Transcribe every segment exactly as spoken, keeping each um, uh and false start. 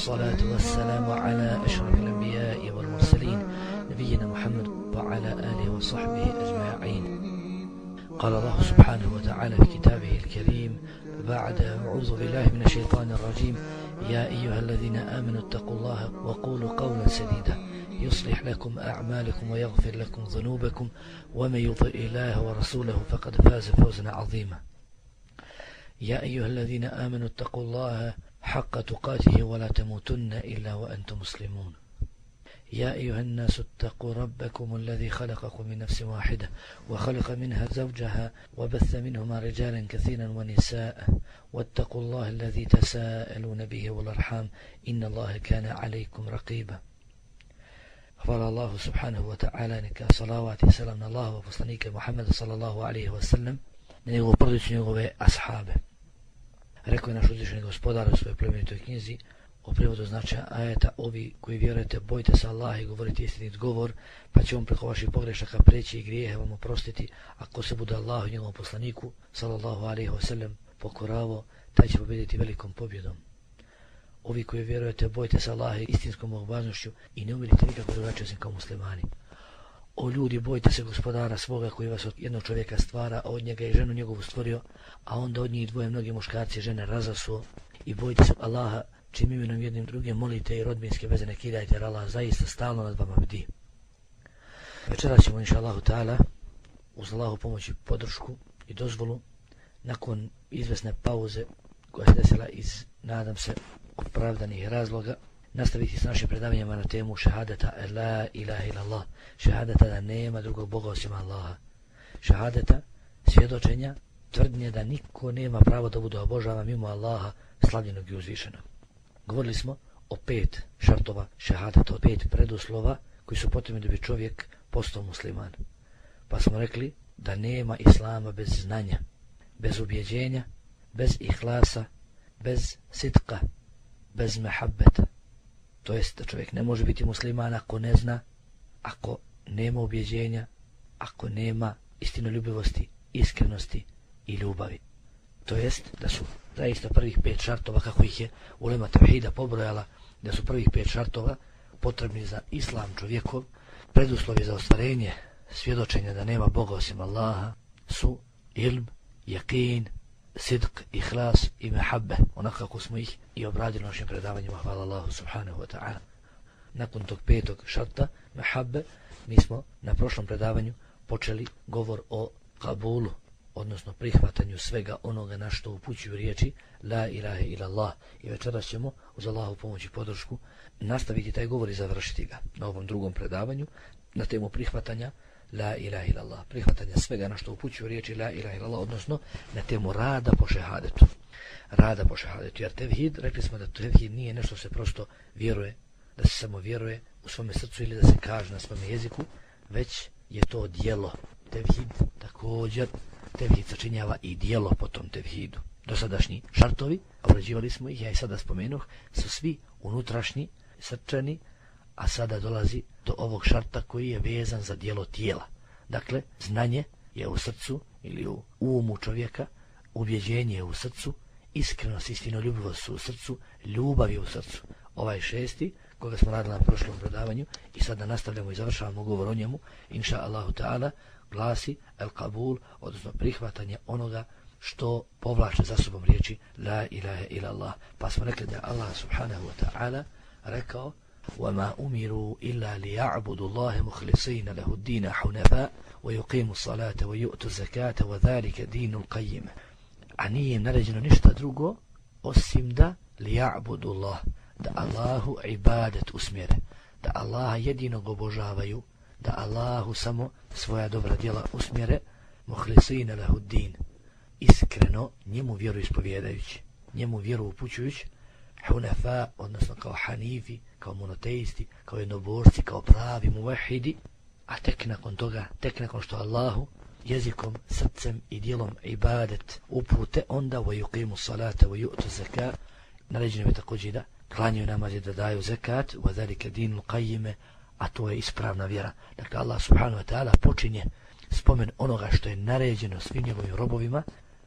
والصلاة والسلام على أشرف الأنبياء والمرسلين نبينا محمد وعلى آله وصحبه أجمعين. قال الله سبحانه وتعالى في كتابه الكريم بعد أعوذ بالله من الشيطان الرجيم: يا أيها الذين آمنوا اتقوا الله وقولوا قولا سديدا يصلح لكم أعمالكم ويغفر لكم ذنوبكم ومن يطع الله ورسوله فقد فاز فوزا عظيما. يا أيها الذين آمنوا اتقوا الله حق تقاته ولا تموتن إلا وأنتم مسلمون. يا أيها الناس اتقوا ربكم الذي خلقكم من نفس واحدة وخلق منها زوجها وبث منهما رجالا كثيرا ونساء واتقوا الله الذي تساءلون به والأرحام إن الله كان عليكم رقيبا. Hvala Allahu subhanahu wa ta'ala, neka salavat i selam na Allahova poslanika Muhammeda sallallahu alaihi wa sallam, na njegovu porodicu, njegove ashabe. Rekao je naš uzvišeni gospodar u svojoj plemenitoj knjizi o prijevodu značaja ajeta: ovi koji vjerujete, bojte se Allaha i govorite istinit govor, pa će on preko vaših pogrešaka preći i grijehe vam oprostiti. Ako se bude Allahu i njegovom poslaniku sallallahu alaihi wa sallam pokoravo, taj će pobjediti velikom pobjedom. Ovi koji vjerujete, bojte se Allaha istinskom bogobojaznošću i ne umirite nikako drugačije osim kao muslimani. O ljudi, bojte se gospodara svoga koji vas od jednog čovjeka stvara, a od njega i ženu njegovu stvorio, a onda od njih dvoje mnogi muškarci i žene razasuo. I bojte se Allaha čim imenom jednim drugim molite i rodbinske veze ne kidajte, jer Allah zaista stalno nad vama bdi. Večeras ćemo inša Allahu ta'ala uz Allahu pomoć i podršku i dozvolu, nakon izvesne pauze koja se desila iz, nadam se, opravdanih razloga, nastaviti s našim predavanjima na temu šehadeta la ilaha illallah, šehadeta da nema drugog Boga osim Allaha, šehadeta svjedočenja, tvrdnje da niko nema pravo da bude obožavan mimo Allaha slavljenog i uzvišenog. Govorili smo o pet šartova šehadeta, o pet preduslova koji su potrebni da bi čovjek postao musliman. Pa smo rekli da nema islama bez znanja, bez ubjeđenja, bez ihlasa, bez sitka, bez mehabbeta. To jest da čovjek ne može biti musliman ako ne zna, ako nema ubjeđenja, ako nema istinoljubivosti, iskrenosti i ljubavi. To jest da su zaista prvih pet šartova, kako ih je ulema tevhida pobrojala, da su prvih pet šartova potrebni za islam čovjekov, preduslovi za ostvarenje svjedočenja da nema Boga osim Allaha su ilm, jakin, sidq, ihlas i mehabbe, onako kako smo ih i obradili u našim predavanjima, hvala Allahu subhanahu wa ta'ala. Nakon tog petog šarta, mehabbe, mi smo na prošlom predavanju počeli govor o kabulu, odnosno prihvatanju svega onoga na što upućuju riječi la ilaha illallah. I večeras ćemo uz Allahu pomoć i podršku nastaviti taj govor i završiti ga na ovom drugom predavanju na temu prihvatanja la ilaha illallah, prihvatanja svega na što upućuju riječi la ilaha illallah, odnosno na temu rada po šehadetu. Rada po šehadetu, jer tevhid, rekli smo da tevhid nije nešto se prosto vjeruje, da se samo vjeruje u svome srcu ili da se kaže na svome jeziku, već je to djelo. Tevhid također, tevhid sačinjava i djelo po tom tevhidu. Dosadašnji šartovi, obrađivali smo ih, ja i sada spomenuh, su svi unutrašnji, srčani, a sada dolazi do ovog šarta koji je vezan za djelo tijela. Dakle, znanje je u srcu ili u umu čovjeka, ubjeđenje je u srcu, iskrenost, istinoljubivost su u srcu, ljubav je u srcu. Ovaj šesti, koga smo radili na prošlom predavanju i sada nastavljamo i završavamo govor o njemu, inša Allahu ta'ala, glasi el kabul, odnosno prihvatanje onoga što povlače za sobom riječi la ilaha illallah. Pa smo rekli da Allah subhanahu wa ta'ala rekao: وَمَا أُمِرُوا إِلَّا لِيَعْبُدُوا اللَّهَ مُخْلِصِينَ لَهُ الدِّينَ حُنَفَاءَ وَيُقِيمُوا الصَّلَاةَ وَيُؤْتُوا الزَّكَاةَ وَذَلِكَ دِينُ الْقَيِّمِ. A nije im naređeno ništa drugo osim da li'a'budu Allah, da Allahu ibadet usmjere, da Allaha jedinog obožavaju, da Allahu samo svoja dobra djela usmjere, muhlisina lahu din, iskreno njemu vjeru ispovjedajući, njemu vjeru upućujući, hunafa, odnosno kao hanifi, kao monoteisti, kao jednoborci, kao pravi muvahidi, a tek nakon toga, tek nakon što Allahu jezikom, srcem i djelom ibadet upute, onda wa yuqimu salata wa yu'tu zakat, naređeno je također da klanjaju namaz i da daju zakat, wa zalika dinul qayyim, a to je ispravna vjera. Dakle, Allah subhanahu wa ta'ala počinje spomen onoga što je naređeno svim njegovim robovima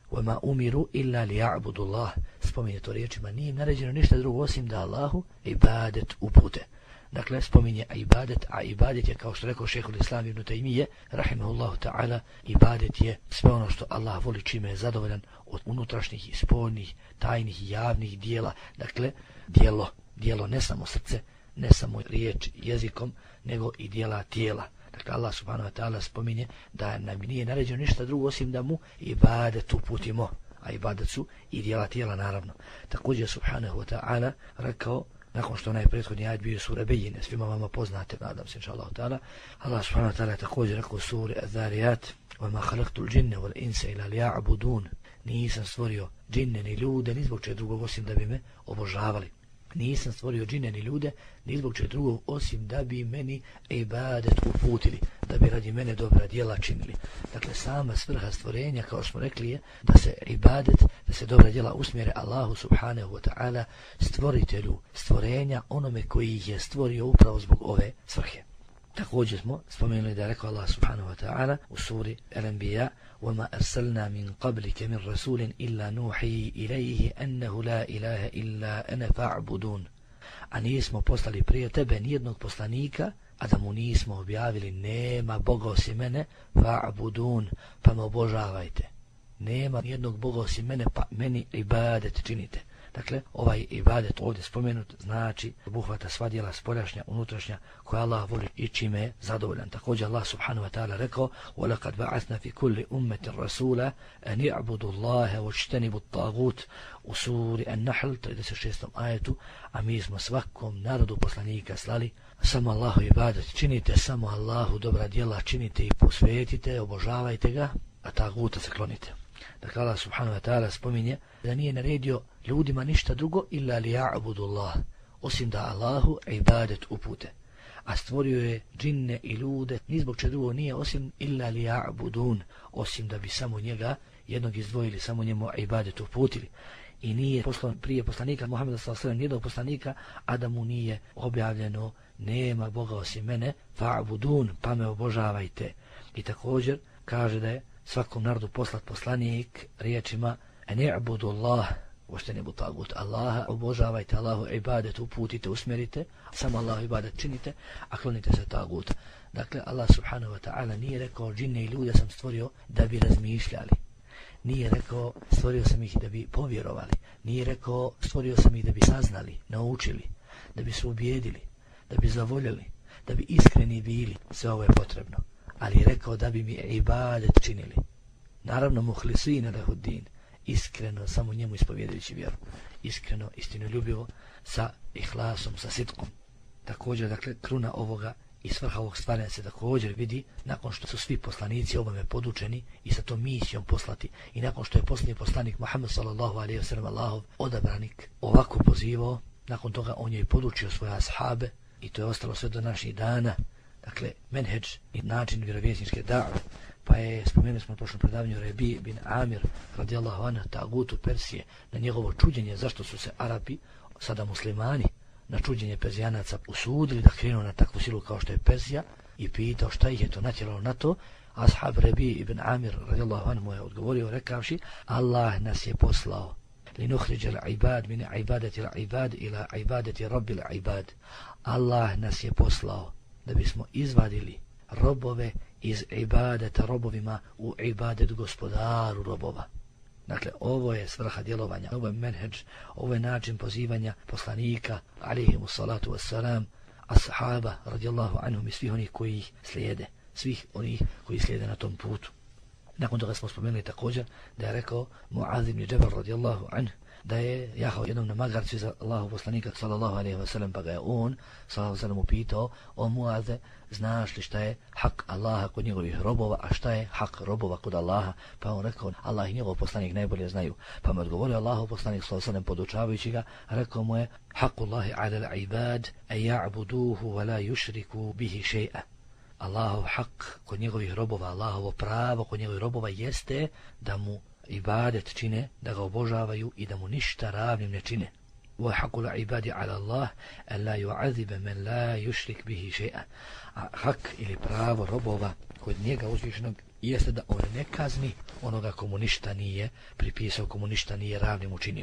وَمَا أُمِرُوا إِلَّا لِيَعْبُدُوا اللَّهَ. Spominje to riječima, nije im naređeno ništa drugo osim da Allahu ibadet upute. Dakle, spominje ibadet, a ibadet je, kao što rekao šejhul Islam ibn Taymije, rahimahullahu ta'ala, ibadet je sve ono što Allah voli, čime je zadovoljan, od unutrašnjih i spoljnih, tajnih i javnih dijela. Dakle, dijelo, dijelo ne samo srce, ne samo riječ jezikom, nego i dijela tijela. Dakle, Allah subhanahu wa ta'ala spominje da nam nije naređeno ništa drugo osim da mu ibadet uputimo, a ibadet su i dijela tijela, naravno. Također subhanahu wa ta'ala rekao, nakon što onaj prethodni ajet bio sura Bejine, svima vama poznate, nadam se, inša Allah ta'ala, Allah subhanahu wa ta'ala također rekao u suri Az-Zariyat, وَمَا خَلَقْتُ الْجِنَّ وَالْإِنسَ إِلَّا لِيَعْبُدُونَ. Nisam stvorio džinne ni ljude, ni zbog čega drugog osim da bi me obožavali. Nisam stvorio džine ni ljude, ni zbog čega drugog osim da bi meni ibadet uputili, da bi radi mene dobra djela činili. Dakle, sama svrha stvorenja, kao smo rekli, je da se ibadet, da se dobra djela usmjere Allahu subhanahu wa ta'ala, stvoritelju stvorenja, onome koji ih je stvorio upravo zbog ove svrhe. Također smo spomenuli da je rekao Allah subhanahu wa ta'ala u suri Al-Anbiya, وَمَا أَرْسَلْنَا مِنْ قَبْلِكَ مِنْ رَسُولٍ إِلَّا نُوحِي إِلَيْهِ أَنَّهُ لَا إِلَهَ إِلَّا أَنَا فَاعْبُدُونَ. A nismo poslali prije tebe nijednog poslanika, a da mu nismo objavili nema Boga osim mene, fa'budun, pa me obožavajte. Nema nijednog Boga osim mene, pa meni ibadet činite. Dakle, ovaj ibadet ovdje spomenut znači obuhvata sva djela spoljašnja, unutrašnja, koja Allah voli i čime je zadovoljan. Također Allah subhanahu wa ta'ala rekao: وَلَقَدْ بَعَثْنَا فِي كُلِّ أُمَّةٍ رَسُولًا أَنِ اعْبُدُوا اللَّهَ وَاجْتَنِبُوا الطَّاغُوتَ. U suri An-Nahl trideset šestom ajetu, a mi smo svakom narodu poslanika slali: samo Allahu ibadet činite, samo Allahu dobra djela činite i posvetite, obožavajte ga, a taguta se klonite. Dakle, Allah subhanahu wa ta'ala spominje da nije naredio ljudima ništa drugo illa li ja'budu Allah, osim da Allahu ibadet upute. A stvorio je džinne i ljude, ni zbog čega drugo nije osim illa li ja'budun, osim da bi samo njega jednog izdvojili, samo njemu ibadet uputili. I nije poslan prije poslanika Muhameda sallallahu alejhi ve sellem jednog poslanika, a da mu nije objavljeno nema Boga osim mene, fa'budun, pa me obožavajte. I također kaže da je svakom narodu poslat poslanik riječima ani'budu Allah wajtanibu tagut. Allaha obožavajte, Allahu ibadet uputite, usmjerite, samo Allahu ibadet činite, a klonite se taguta. Dakle, Allah subhanahu wa ta'ala nije rekao džinne i ljude sam stvorio da bi razmišljali. Nije rekao stvorio sam ih da bi povjerovali. Nije rekao stvorio sam ih da bi saznali, naučili, da bi se ubijedili, da bi zavoljeli, da bi iskreni bili. Sve ovo je potrebno. Ali je rekao da bi mi ibadet činili. Naravno, muhlisina lehuddin, iskreno, samo njemu ispovjedajući vjeru. Iskreno, istinoljubivo, sa ihlasom, sa sitkom. Također, dakle, kruna ovoga i svrha ovog stvaranja se također vidi nakon što su svi poslanici ovome podučeni i sa tom misijom poslati. I nakon što je posljednji poslanik Muhammed sallallahu alejhi ve sellem, Allahov odabranik, ovako pozivao, nakon toga on je i podučio svoje ashabe i to je ostalo sve do naših dana. Dakle, menheđ i način vjerovjesničke da've. Pa je, spomenuli smo u prošlom predavanju, Rabi bin Amir radijallahu anhu, tagutu Persije, na njegovo čuđenje zašto su se Arapi, sada muslimani, na čuđenje Perzijanaca usudili da krenu na takvu silu kao što je Perzija, i pitao šta ih je to natjeralo na to. Ashab Rabi ibn Amir radijallahu anhu mu je odgovorio rekavši: Allah nas je poslao linuhriđa l'ibad min ibadati l'ibad ila ibadati rabbi l'ibad. Allah nas je poslao da bismo izvadili robove iz ibadeta robovima u ibadet gospodaru robova. Dakle, ovo je svrha djelovanja, ovo je menheđ, ovo je način pozivanja poslanika, alaihimu salatu wassalam, ashaba, radijallahu anhum, i svih onih koji ih slijede, svih onih koji slijede na tom putu. Nakon toga smo spomenuli također da je rekao Mu'adh ibn Džabal radijallahu anhu, da je jahao jednom na magarcu za Allahu poslanika sallallahu alejhi ve sellem, pa ga je on sallallahu alejhi ve sellem upitao: o Mu'adhe, znaš li šta je hak Allaha kod njegovih robova, a šta je hak robova kod Allaha? Pa on rekao: Allah i njegov poslanik najbolje znaju. Pa mu odgovorio Allahu poslanik sallallahu alejhi ve sellem podučavajući ga, rekao mu je: hakullahi ala al-ibad an ya'buduhu wa la yushriku bihi shay'a. Allahov hak kod njegovih robova, Allahovo pravo kod njegovih robova jeste da mu ibadet čine, da ga obožavaju i da mu ništa ravnim ne čine. Wa haqqul ibadi ala Allah an la yu'adhiba man la yushrik bihi shay'a. A hak ili pravo robova kod njega uzvišenog jeste da on ne kazni onoga komu ništa nije pripisao, komu ništa nije ravnim učinio.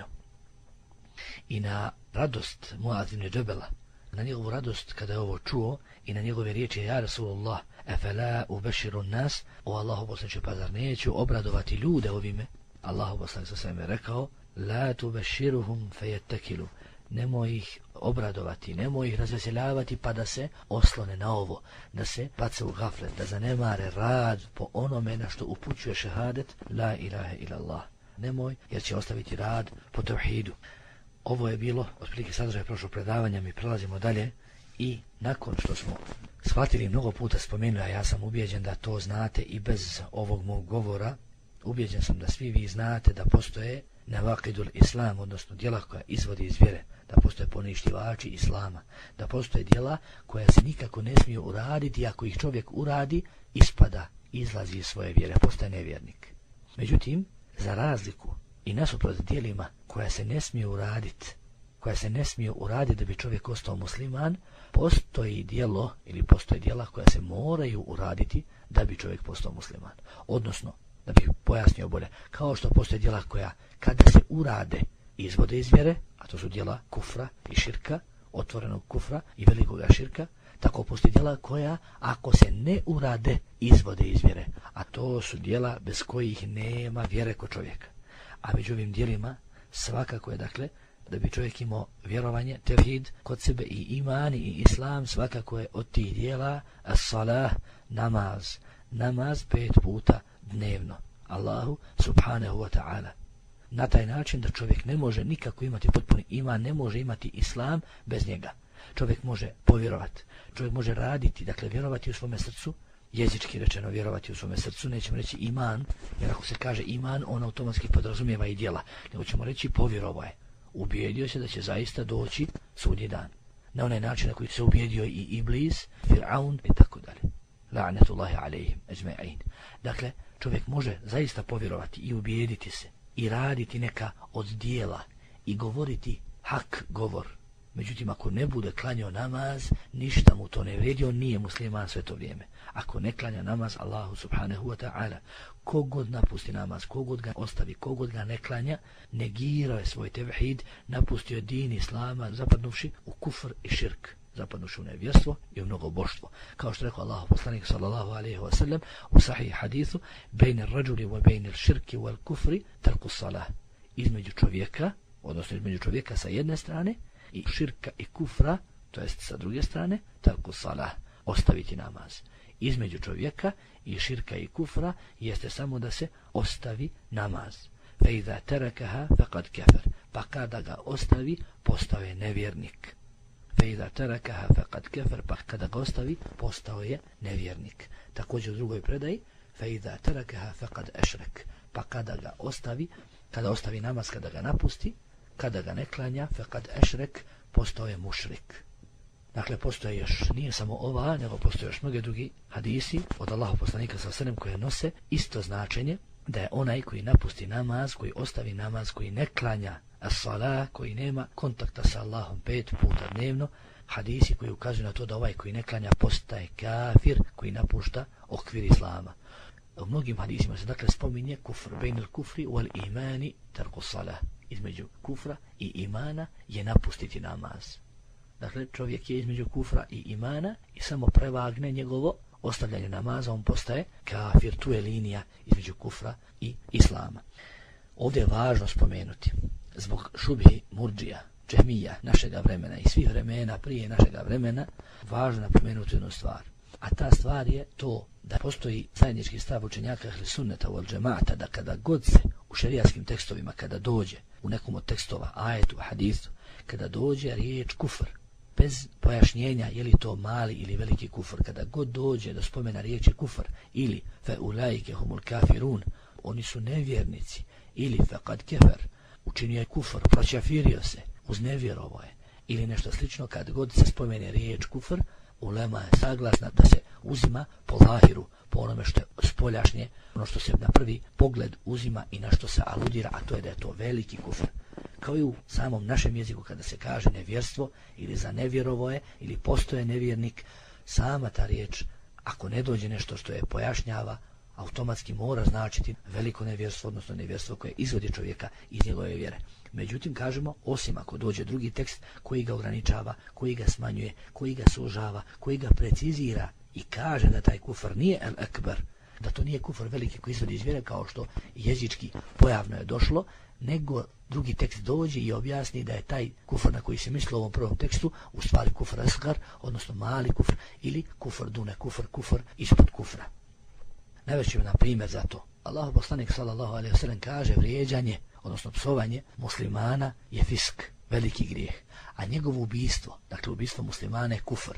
I na radost Muaz ibn Džebela, na njegovu radost kada je ovo čuo i na njegove riječi ja Rasulullah efela ubeširu nas, o Allahu poslaniče, pa zar neću obradovati ljude ovime? Allahu poslaniče sa sveme rekao la tubeširuhum fejetekilu, nemoj ih obradovati, nemoj ih razveseljavati pa da se oslone na ovo, da se bace u gaflet, da zanemare rad po onome na što upućuje šehadet la ilaha illallah. Nemoj, jer će ostaviti rad po tevhidu. Ovo je bilo otprilike sadržaj prošlog predavanja, mi prelazimo dalje i nakon što smo shvatili mnogo puta spomenuli, a ja sam ubijeđen da to znate i bez ovog mog govora, ubijeđen sam da svi vi znate da postoje nevakidul islam, odnosno djela koja izvodi iz vjere, da postoje poništivači islama, da postoje djela koja se nikako ne smiju uraditi, ako ih čovjek uradi, ispada, izlazi iz svoje vjere, postaje nevjernik. Međutim, za razliku i nasuprot djelima koja se ne smije uraditi, koja se ne smije uraditi da bi čovjek ostao musliman, postoji djelo ili postoje djela koja se moraju uraditi da bi čovjek postao musliman. Odnosno, da bih pojasnio bolje, kao što postoje djela koja kada se urade izvode iz vjere, a to su djela kufra i širka, otvorenog kufra i velikoga širka, tako postoji djela koja ako se ne urade izvode iz vjere, a to su djela bez kojih nema vjere kod čovjeka. A među ovim djelima svakako je, dakle, da bi čovjek imao vjerovanje, tevhid kod sebe i iman i islam, svakako je od tih djela as-salah, namaz, namaz pet puta dnevno Allahu subhanahu wa ta'ala. Na taj način da čovjek ne može nikako imati potpuni iman, ne može imati islam bez njega. Čovjek može povjerovati, čovjek može raditi, dakle vjerovati u svome srcu, jezički rečeno vjerovati u svome srcu, nećemo reći iman, jer ako se kaže iman, on automatski podrazumijeva i djela, nego ćemo reći povjerovao je, ubijedio se da će zaista doći sudnji dan. Na onaj način na koji se ubijedio i Iblis, Fir'aun i tako dalje. La'natullahi alejhim ejma'in. Dakle, čovjek može zaista povjerovati i ubijediti se i raditi neka od dijela i govoriti hak govor. Međutim, ako ne bude klanjao namaz, ništa mu to ne vredi, on nije musliman sve to vrijeme. Ako ne klanja namaz Allahu subhanahu wa ta'ala, kogod napusti namaz, kogod ga ostavi, kogod ga ne klanja, negirao je svoj tevhid, napustio je din islama, zapadnuvši u kufr i širk, zapadnuši u nevjerstvo i u mnogoboštvo. Kao što rekao Allahu poslanik sallallahu alejhi ve sellem u sahih hadithu, bejne rađuli wa bejne širki wal kufri tarku salah. Između čovjeka, odnosno između čovjeka sa jedne strane i širka i kufra, to jest sa druge strane, tarku salah, ostaviti namaz. Između čovjeka i širka i kufra jeste samo da se ostavi namaz. Fe iza terakaha faqad kafar. Pa kada ga ostavi, postao je nevjernik. Fe iza terakaha faqad kafar. Pa kada ga ostavi, postao je nevjernik. Također u drugoj predaji, fe iza terakaha faqad ašrak. Pa kada ga ostavi, kada ostavi namaz, kada ga napusti, kada ga ne klanja, faqad ašrak, postao je mušrik. Dakle, postoje još, nije samo ova, nego postoje još mnoge drugi hadisi od Allahu poslanika sallallahu alejhi ve sellem koje nose isto značenje, da je onaj koji napusti namaz, koji ostavi namaz, koji ne klanja as-salah, koji nema kontakta sa Allahom pet puta dnevno, hadisi koji ukazuju na to da ovaj koji ne klanja postaje kafir, koji napušta okvir islama. U mnogim hadisima se dakle spominje kufr, bejn al-kufri wal imani tarku salah. Između kufra i imana je napustiti namaz. Dakle, čovjek je između kufra i imana i samo prevagne njegovo ostavljanje namaza, on postaje kafir, tu je linija između kufra i islama. Ovdje je važno spomenuti, zbog šubhi murdžija, džehmija našega vremena i svih vremena prije našega vremena, važno napomenuti jednu stvar. A ta stvar je to da postoji zajednički stav učenjaka ehli sunneta wal džemata, da kada god se u šerijaskim tekstovima, kada dođe u nekom od tekstova, ajetu, hadisu, kada dođe riječ kufr, bez pojašnjenja je li to mali ili veliki kufr, kada god dođe do spomena riječi kufr ili fe ulaike humul kafirun, oni su nevjernici, ili faqad kafar, učinio je kufr, proćafirio se, uznevjerovao je, ili nešto slično, kad god se spomene riječ kufr, ulema je saglasna da se uzima po lahiru, po onome što je spoljašnje, ono što se na prvi pogled uzima i na što se aludira, a to je da je to veliki kufr. Kao i u samom našem jeziku kada se kaže nevjerstvo ili za nevjerovo je ili postoje nevjernik, sama ta riječ, ako ne dođe nešto što je pojašnjava, automatski mora značiti veliko nevjerstvo, odnosno nevjerstvo koje izvodi čovjeka iz njegove vjere. Međutim, kažemo, osim ako dođe drugi tekst koji ga ograničava, koji ga smanjuje, koji ga sužava, koji ga precizira i kaže da taj kufr nije el ekber, da to nije kufr veliki koji izvodi iz vjere kao što jezički pojavno je došlo, nego drugi tekst dođe i objasni da je taj kufr na koji se misli u ovom prvom tekstu u stvari kufr asgar, odnosno mali kufr ili kufr dune kufr, kufr ispod kufra. Navešćemo na primjer za to. Allahu poslanik sallallahu alejhi ve sellem kaže vrijeđanje, odnosno psovanje muslimana je fisk, veliki grijeh, a njegovo ubistvo, dakle ubistvo muslimana je kufr.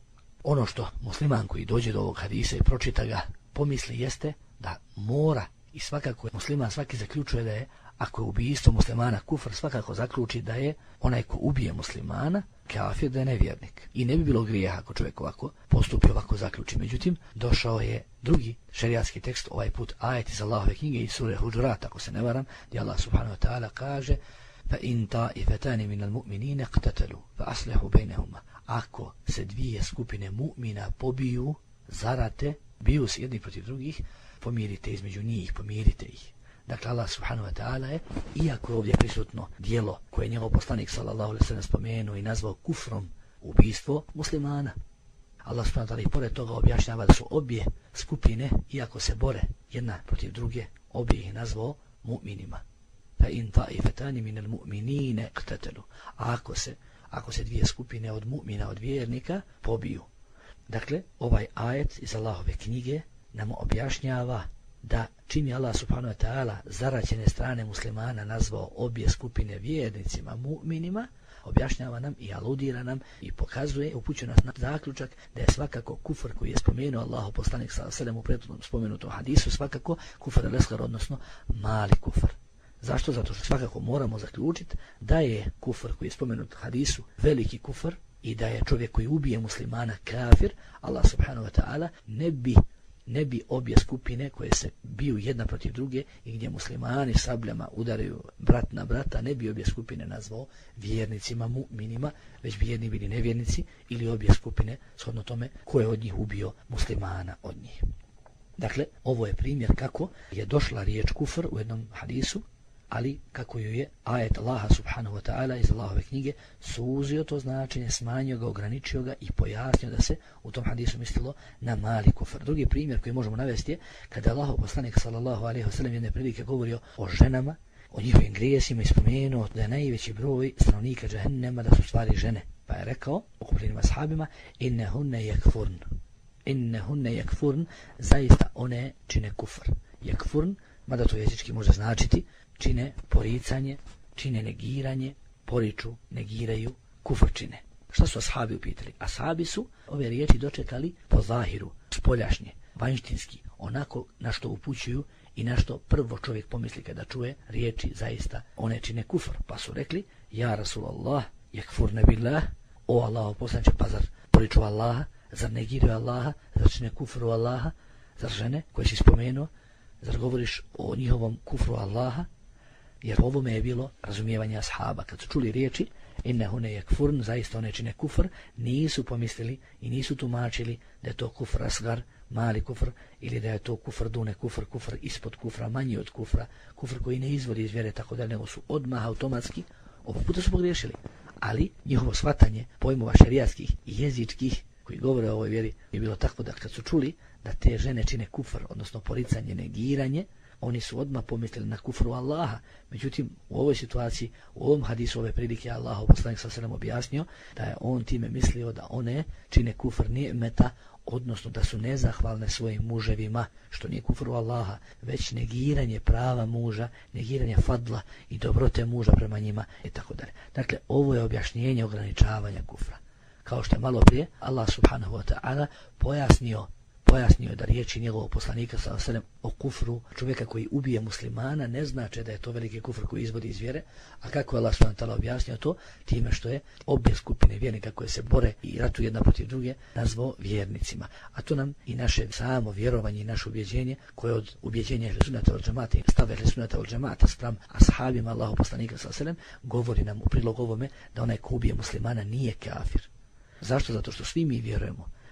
Ono što musliman koji dođe do ovog hadisa i pročita ga pomisli jeste da mora i svakako musliman svaki zaključuje da je, ako je ubistvo muslimana kufr, svakako zaključi da je onaj ko ubije muslimana kafir, da je nevjernik. I ne bi bilo grijeha ako čovjek ovako postupi, ovako zaključi. Međutim, došao je drugi šerijatski tekst, ovaj put ajet iz Allahove knjige iz sure Huđurat, ako se ne varam, gdje Allah subhanahu wa ta'ala kaže fa in ta'ifatani minal mu'minina iqtatalu fa aslihu bainahuma. Ako se dvije skupine mu'mina pobiju, zarate, biju se jedni protiv drugih, pomirite između njih, pomirite ih. Dakle, Allah subhanahu wa ta'ala je, iako je ovdje prisutno dijelo koje je njegov poslanik sallallahu alejhi ve sellem spomenuo i nazvao kufrom, ubistvo muslimana, Allah subhanahu wa ta'ala i pored toga objašnjava da su obje skupine, iako se bore jedna protiv druge, obje ih nazvao mu'minima. Fa in ta'ifatani minal mu'minina iqtatalu. A ako se, ako se dvije skupine od mu'mina, od vjernika, pobiju. Dakle, ovaj ajet iz Allahove knjige nam objašnjava da čim je Allah subhanahu wa ta'ala zaraćene strane muslimana nazvao obje skupine vjernicima, mu'minima, objašnjava nam i aludira nam i pokazuje, upućuje nas na zaključak da je svakako kufr koji je spomenuo Allahu poslanik sallallahu alejhi ve sellem u prethodnom spomenutom hadisu svakako kufr al-asgar, odnosno mali kufr. Zašto? Zato što svakako moramo zaključiti da je kufr koji je spomenut u hadisu veliki kufr i da je čovjek koji ubije muslimana kafir. Allah subhanahu wa ta'ala ne bi ne bi obje skupine koje se biju jedna protiv druge i gdje muslimani sabljama udaraju brat na brata, ne bi obje skupine nazvao vjernicima, mu'minima, već bi jedni bili nevjernici ili obje skupine shodno tome ko je od njih ubio muslimana od njih. Dakle, ovo je primjer kako je došla riječ kufr u jednom hadisu, ali kako ju je ajet Allaha subhanahu wa ta'ala iz Allahove knjige suzio to značenje, smanjio ga, ograničio ga i pojasnio da se u tom hadisu mislilo na mali kufr. Drugi primjer koji možemo navesti je kada Allahov poslanik sallallahu alejhi ve sellem jedne prilike govorio o ženama, o njihovim grijesima i spomenuo da je najveći broj stanovnika džehennema da su stvari žene. Pa je rekao okupljenim ashabima innehunne yakfurn. Innehunne yakfurn, zaista one čine kufr. Yakfurn, mada to jezički može značiti čine poricanje, čine negiranje, poriču, negiraju, kufr čine. Šta su ashabi upitali? Ashabi su ove riječi dočekali po zahiru, spoljašnje, vanjštinski, onako na što upućuju i na što prvo čovjek pomisli kada čuje riječi zaista one čine kufr. Pa su rekli, ja Rasulallah, yakfurne billah, o Allahov poslanče, pa zar poriču Allaha, zar negiraju Allaha, zar čine kufru Allaha, zar žene koje si spomenuo, zar govoriš o njihovom kufru Allaha? Jer ovome je bilo razumijevanje ashaba. Kad su čuli riječi innehune yakfurn, zaista one čine kufr, nisu pomislili i nisu tumačili da je to kufr asgar, mali kufr, ili da je to kufr dune kufr, kufr ispod kufra, manji od kufra, kufr koji ne izvodi iz vjere, tako da nego su odmah automatski, ovog puta su pogriješili. Ali njihovo shvatanje pojmova šerijatskih i jezičkih koji govore o ovoj vjeri je bilo tako da kad su čuli da te žene čine kufr, odnosno poricanje, negiranje, oni su odmah pomislili na kufru Allaha. Međutim, u ovoj situaciji, u ovom hadisu ove prilike Allahov poslanik sallallahu alejhi ve sellem objasnio da je on time mislio da one čine kufr ni'meta, odnosno da su nezahvalne svojim muževima, što nije kufru Allaha, već negiranje prava muža, negiranje fadla i dobrote muža prema njima i tako dalje. Dakle, ovo je objašnjenje ograničavanja kufra. Kao što je malo prije Allah subhanahu wa ta'ala pojasnio pojasnio da riječi njegovog poslanika sallallahu alejhi ve sellem o kufru čovjeka koji ubije muslimana ne znači da je to veliki kufr koji izvodi iz vjere, a kako je Allah subhanahu wa ta'ala objasnio to time što je obje skupine vjernika koje se bore i ratuju jedna protiv druge nazvao vjernicima. A to nam i naše samo vjerovanje i naše ubjeđenje koje od ubjeđenja ehli sunnata vel džemata i stave ehli sunnata vel džemata spram ashabima Allahov poslanika sallallahu alejhi ve sellem govori nam u prilog ovome da onaj ko ubije muslimana nije kafir. Zašto? Zato što svi mi vjerujemo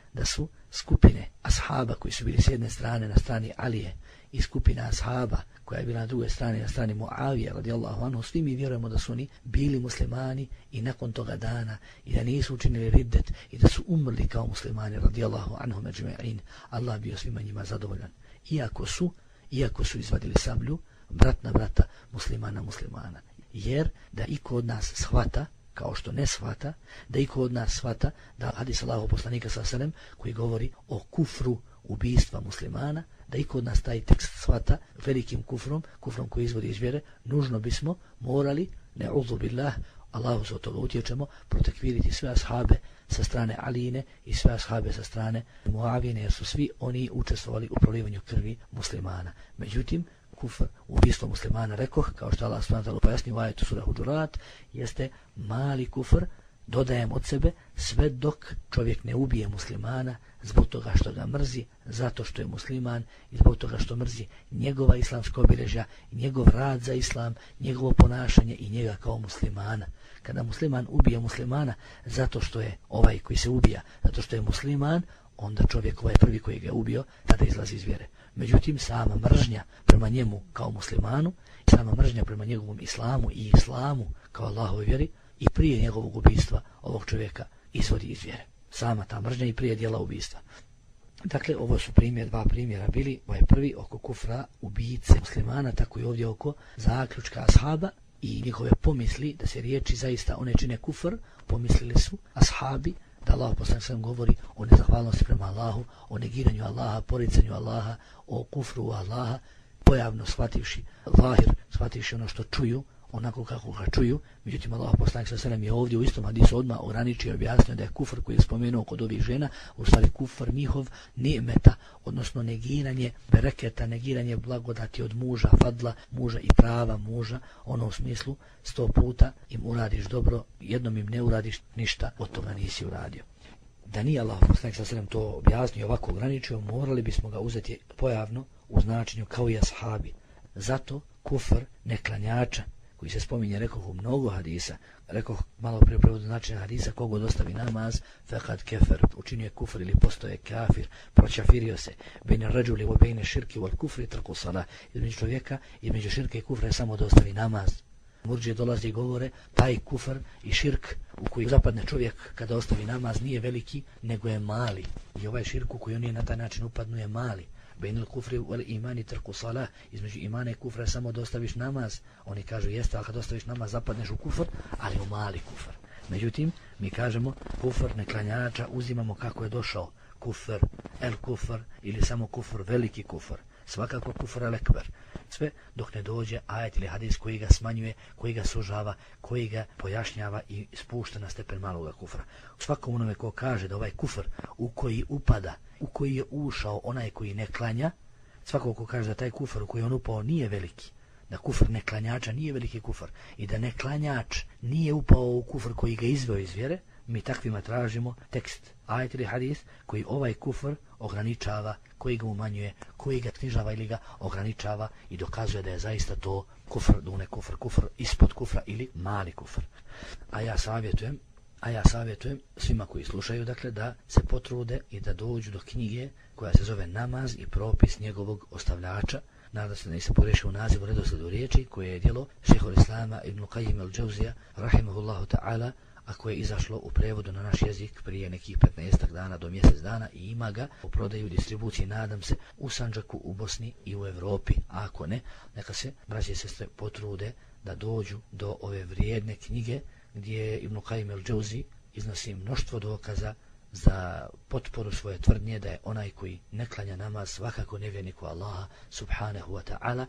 da su skupine ashaba koji su bili s jedne strane na strani Alije i skupina ashaba koja je bila na drugoj strani, na strani Muavije radijallahu anhu, svi mi vjerujemo da su oni bili muslimani i nakon toga dana i da nisu učinili riddet i da su umrli kao muslimani radijallahu anhum ecma'in. Allah bio svima njima zadovoljan. Iako su, iako su izvadili sablju, brat na brata, musliman na muslimana. Jer da iko od nas shvata, kao što ne shvata, da iko od nas shvata da hadis Allahov poslanika sallallahu alejhi ve sellem koji govori o kufru ubijstva muslimana, da iko od nas taj tekst shvata velikim kufrom, kufrom koji izvodi iz vjere, nužno bismo morali, ne'udhu billah, Allahu se od toga utječemo, protekviriti sve ashabe sa strane Alijine i sve ashabe sa strane Muavijine, jer su svi oni učestvovali u prolivanju krvi muslimana. Međutim, kufr, ubijstvo muslimana, rekoh, kao što Allah subhanahu wa ta'ala pojasni u ajetu sura Huđurat, jeste mali kufr, dodajem od sebe, sve dok čovjek ne ubije muslimana zbog toga što ga mrzi, zato što je musliman i zbog toga što mrzi njegova islamska obilježja, njegov rad za islam, njegovo ponašanje i njega kao muslimana. Kada musliman ubije muslimana zato što je ovaj koji se ubija, zato što je musliman, onda čovjek ovaj prvi koji ga je ubio, tada izlazi iz vjere. Međutim, sama mržnja prema njemu kao muslimanu, sama mržnja prema njegovom islamu i islamu kao Allahovoj vjeri, i prije njegovog ubistva ovog čovjeka izvodi iz vjere. Sama ta mržnja i prije djela ubistva. Dakle, ovo su primjer, dva primjera bili, ovaj prvi oko kufra ubijice muslimana, tako i ovdje oko zaključka ashaba i njihove pomisli da se riječi zaista one čine kufr, pomislili su ashabi da Allah poslanik sallallahu alejhi ve sellem govori o nezahvalnosti prema Allahu, o negiranju Allaha, poricanju Allaha, o kufru u Allaha, pojavno shvativši zahir, shvativši ono što čuju, onako kako ga čuju. Međutim, Allah poslanik sallallahu alejhi ve sellem je ovdje u istom hadisu odmah ograničio i objasnio da je kufr koji je spomenuo kod ovih žena u stvari kufr njihov nimeta, odnosno negiranje bereketa, negiranje blagodati od muža, fadla muža i prava muža, ono u smislu sto puta im uradiš dobro, jednom im ne uradiš ništa, od toga nisi uradio. Da nije Allah poslanik sallallahu alejhi ve sellem to objasnio ovako ograničio, morali bismo ga uzeti pojavno u značenju kao i ashabi. Zato kufr neklanjača koji se spominje, rekoh u mnogo hadisa, rekoh malo prije prevodu značenja hadisa, kogo dostavi namaz, fekad kefer, učinio je kufr ili postoje kafir, pročafirio se, bejne rađuli, bejne širki, wal kufri, trku sala, između čovjeka, između širka i kufra je samo dostavi namaz. Murđije dolazi i govore, taj kufr i širk u koji zapadne čovjek kada ostavi namaz nije veliki, nego je mali. I ovaj širk u koji oni na taj način upadnu je mali. Bejnil kufri wal imani trku salah, između imana i kufra je samo da ostaviš namaz. Oni kažu jeste, ali kad ostaviš namaz zapadneš u kufr, ali u mali kufr. Međutim, mi kažemo kufr neklanjača uzimamo kako je došao. Kufr, el kufr ili samo kufr, veliki kufr. Svakako kufr el ekber. Sve dok ne dođe ajet ili hadis koji ga smanjuje, koji ga sužava, koji ga pojašnjava i spušta na stepen maloga kufra. Svakom onome ko kaže da ovaj kufr u koji upada, u koji je ušao onaj koji ne klanja, svako ko kaže da taj kufr u koji on upao nije veliki, da kufr neklanjača nije veliki kufr i da neklanjač nije upao u kufr koji ga izveo iz vjere, mi takvima tražimo tekst ajet ili hadis koji ovaj kufr ograničava, koji ga umanjuje, koji ga knjižava ili ga ograničava i dokazuje da je zaista to kufr, dune kufr, kufr ispod kufra ili mali kufr. A ja savjetujem, a ja savjetujem svima koji slušaju, dakle, da se potrude i da dođu do knjige koja se zove Namaz i propis njegovog ostavljača. Nada se da nisam pogrešio u nazivu redosledu riječi, koje je djelo šejhul Islama ibn Qayyim al-Džauzija rahimahullahu ta'ala, a koje je izašlo u prevodu na naš jezik prije nekih petnaestak dana do mjesec dana i ima ga u prodaju i distribuciji, nadam se, u Sandžaku, u Bosni i u Evropi. A ako ne, neka se braće i sestre potrude da dođu do ove vrijedne knjige gdje Ibn Qayyim al-Džauzi iznosi mnoštvo dokaza za potporu svoje tvrdnje da je onaj koji ne klanja namaz svakako nevjernik u Allaha subhanahu wa ta'ala,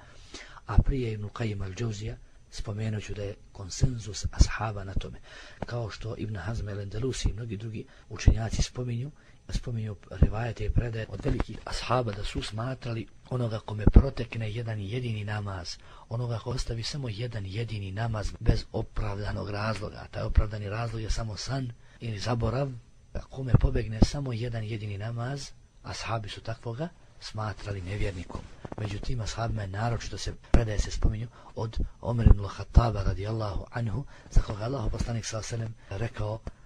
a prije Ibn Qayyim al-Džauzija spomenut ću da je konsenzus ashaba na tome. Kao što Ibn Hazm el-Andalusi i mnogi drugi učenjaci spominju, spominju rivajete i predaje od velikih ashaba da su smatrali onoga kome protekne jedan jedini namaz, onoga ko ostavi samo jedan jedini namaz bez opravdanog razloga, taj opravdani razlog je samo san ili zaborav, a kome pobegne samo jedan jedini namaz, ashabi su takvoga smatrali nevjernikom. Međutim, ashabima je naročito se predaje se spominju od Omer ibn al-Khattaba radijallahu anhu, za koga Allah poslanik sallallahu alejhi ve sellem rekao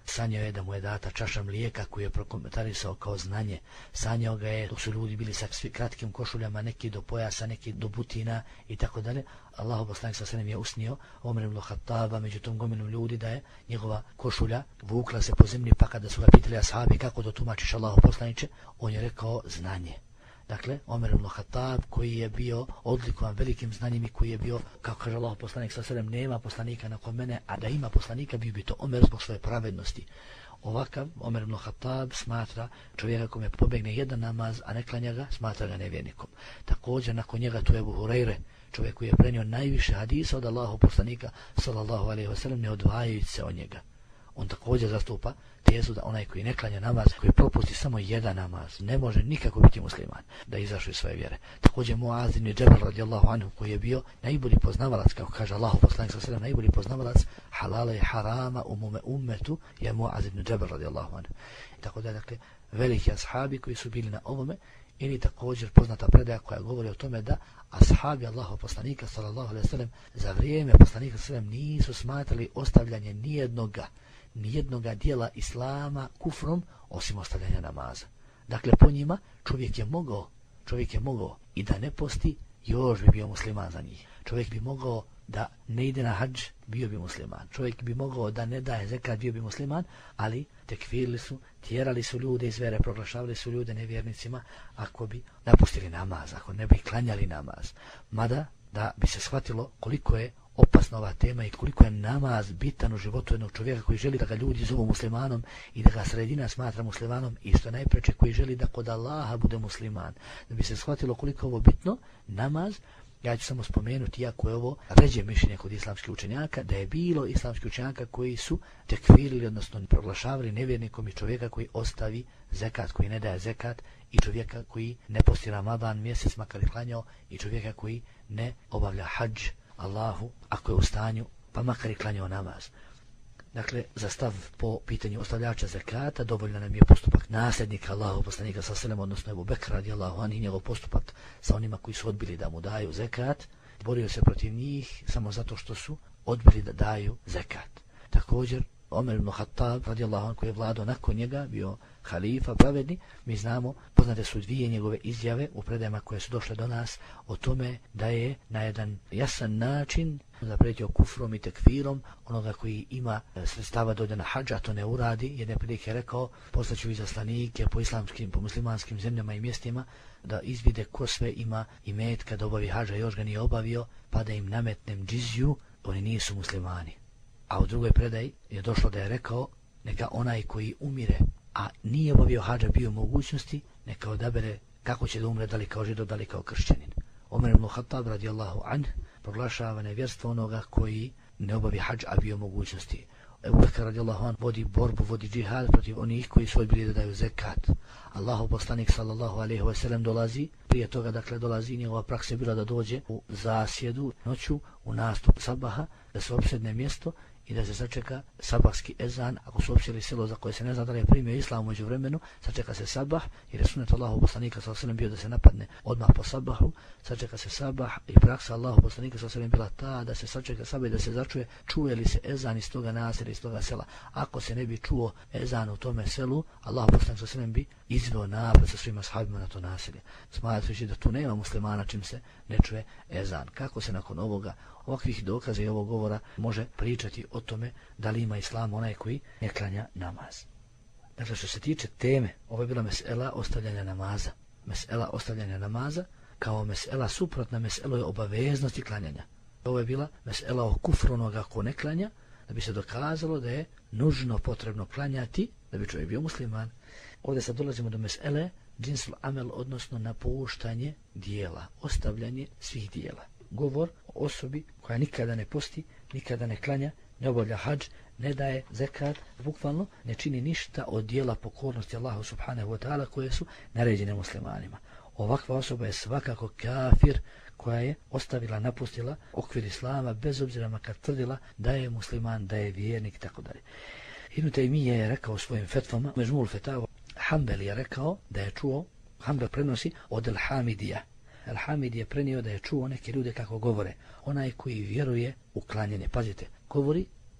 sanjao je da mu je data čaša mlijeka koju je prokomentarisao kao znanje. Sanjao ga je dok su ljudi bili sa kratkim košuljama, neki do pojasa, neki do butina i tako dalje. Allahu poslanik sa senem je usnio Omer ibn Khattaba među tom gomilom ljudi da je njegova košulja vukla se po zemlji, pa kada su ga pitali ashabi kako to tumačiš Allahu poslaniče, on je rekao znanje. Dakle, Omer ibn Khattab koji je bio odlikovan velikim znanjem i koji je bio, kako kaže Allahu poslanik sa senem, nema poslanika nakon mene, a da ima poslanika bio bi to Omer zbog svoje pravednosti. Ovakav Omer ibn Khattab smatra čovjeka kome pobegne jedan namaz, a ne klanja ga, smatra ga nevjernikom. Također nakon njega tu je Ebu Hurajre, čovjek koji je prenio najviše hadisa od Allahu poslanika sallallahu alejhi ve sellem, ne odvajajući se od njega. On također zastupa tezu da onaj koji ne klanja namaz, koji propusti samo jedan namaz, ne može nikako biti musliman, da izašao iz svoje vjere. Također Muaz ibn Džabal radijallahu anhu, koji je bio najbolji poznavalac, kako kaže Allahu poslanik sallallahu alejhi ve sellem, najbolji poznavalac halala i harama u mome ummetu je Muaz ibn Džabal radijallahu anhu. I tako da, dakle, veliki ashabi koji su bili na ovome, ili također poznata predaja koja govori o tome da ashabi Allahu poslanika sallallahu alejhi ve sellem za vrijeme poslanika sallallahu alejhi ve sellem nisu smatrali ostavljanje nijednoga nijednoga dijela islama kufrom osim ostavljanja namaza. Dakle, po njima čovjek je mogao, čovjek je mogao i da ne posti, još bi bio musliman za njih. Čovjek bi mogao da ne ide na hadž, bio bi musliman. Čovjek bi mogao da ne daje zekat, bio bi musliman, ali tekfirili su, tjerali su ljude iz vjere, proglašavali su ljude nevjernicima ako bi napustili namaz, ako ne bi klanjali namaz. Mada da bi se shvatilo koliko je opasna ova tema i koliko je namaz bitan u životu jednog čovjeka koji želi da ga ljudi zovu muslimanom i da ga sredina smatra muslimanom, i što najpreče koji želi da kod Allaha bude musliman. Da bi se shvatilo koliko je ovo bitno, namaz, ja ću samo spomenuti, iako je ovo ređe mišljenje kod islamskih učenjaka, da je bilo islamskih učenjaka koji su tekfirili, odnosno proglašavali nevjernikom i čovjeka koji ostavi zekat, koji ne daje zekat, i čovjeka koji ne posti Ramadan mjesec makar i klanjao, i čovjeka koji ne obavlja hadž Allahu ako je u stanju, pa makar i klanjao namaz. Dakle, za stav po pitanju ostavljača zekata dovoljno nam je postupak nasljednika Allahu poslanika sallallahu alejhi ve sellem, odnosno Ebu Bekr radijallahu anhu, i njegov postupak sa onima koji su odbili da mu daju zekat. Borio se protiv njih samo zato što su odbili da daju zekat. Također Omer ibn Khattab radijallahu anhu, koji je vladao nakon njega, bio halifa pravedni, mi znamo, poznate su dvije njegove izjave u predajama koje su došle do nas o tome da je na jedan jasan način zapretio kufrom i tekfirom onoga koji ima sredstava da ode na hadž, a to ne uradi. Jedne prilike je rekao, poslaću izaslanike po islamskim, po muslimanskim zemljama i mjestima da izvide ko sve ima imetka da obavi hadža, još ga nije obavio, pa da im nametnem džiziju, oni nisu muslimani. A u drugoj predaji je došlo da je rekao, neka onaj koji umire, a nije obavio hadža, bio u mogućnosti, neka odabere kako će da umre, da li kao židov, da li kao kršćanin. Omer ibn Khattab radijallahu anhu proglašava nevjerstvo onoga koji ne obavi hadž, a bio u mogućnosti. Ebu Bekr radijallahu anhu vodi borbu, vodi džihad protiv onih koji su odbili da daju zekat. Allahu poslanik sallallahu alejhi ve sellem dolazi, prije toga dakle dolazi, njegova praksa je bila da dođe u zasjedu noću, u nastup sabaha, da se opsedne mjesto i da se sačeka sabahski ezan. Ako su opsjeli selo za koje se ne zna da li je primio islam umeđu vremenu, sačeka se sabah, jer je sunnet Allahu poslanika sallallahu alejhi ve sellem bio da se napadne odmah po sabahu, sačeka se sabah, i praksa Allahu poslanika sallallahu alejhi ve sellem bila ta da se sačeka sabah i da se začuje čuje li se ezan iz toga naselja, iz toga sela. Ako se ne bi čuo ezan u tome selu, Allahu poslanik sallallahu alejhi ve sellem bi izveo napad sa svima ashabima na to naselje, smatrajući da tu nema muslimana čim se ne čuje ezan. Kako se nakon ovoga, ovakvih dokaza i ovog govora može pričati o tome da li ima islam onaj koji ne klanja namaz? Dakle, što se tiče teme, ovo je bila mesela ostavljanja namaza. Mesela ostavljanja namaza kao mesela suprotna meseloj obaveznosti klanjanja. Ovo je bila mesela o kufru onoga ko ne klanja, da bi se dokazalo da je nužno potrebno klanjati da bi čovjek bio musliman. Ovdje sad dolazimo do mesele džinsul amel, odnosno napuštanje dijela, ostavljanje svih dijela. Govor o osobi koja nikada ne posti, nikada ne klanja, ne obavlja hadž, ne daje zekat, bukvalno ne čini ništa od dijela pokornosti Allahu subhanahu wa ta'ala koje su naređene muslimanima. Ovakva osoba je svakako kafir, koja je ostavila, napustila okvir islama, bez obzira makar tvrdila da je musliman, da je vjernik, tako dalje. Ibn Taymije je rekao u svojim fetvama, Mežmul fetavu, Hanbel je rekao da je čuo, Hanbel prenosi od Al-Hamidija. Al-Hamid je prenio da je čuo neke ljude kako govore. Onaj koji vjeruje u klanjanje, pazite, govori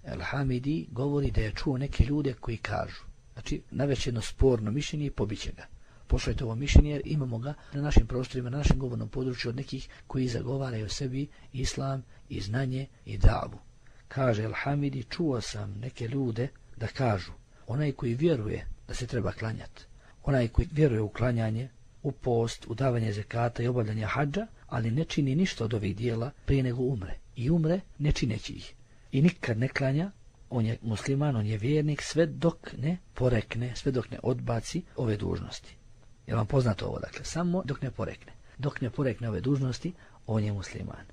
Al-Hamidi govori da je čuo neke ljude koji kažu, znači naveć jedno sporno mišljenje i pobiće ga. Pošaljite ovo mišljenje jer imamo ga na našim prostorima, na našem govornom području od nekih koji zagovaraju sebi islam i znanje i davu. Kaže Al-Hamidi, čuo sam neke ljude da kažu, onaj koji vjeruje da se treba klanjati, onaj koji vjeruje u klanjanje, u post, u davanje zekata i obavljanje hadža, ali ne čini ništa od ovih dijela prije nego umre. I umre ne čineći ih. I nikad ne klanja, on je musliman, on je vjernik, sve dok ne porekne, sve dok ne odbaci ove dužnosti. Je vam poznato ovo? Dakle, samo dok ne porekne. Dok ne porekne ove dužnosti, on je musliman.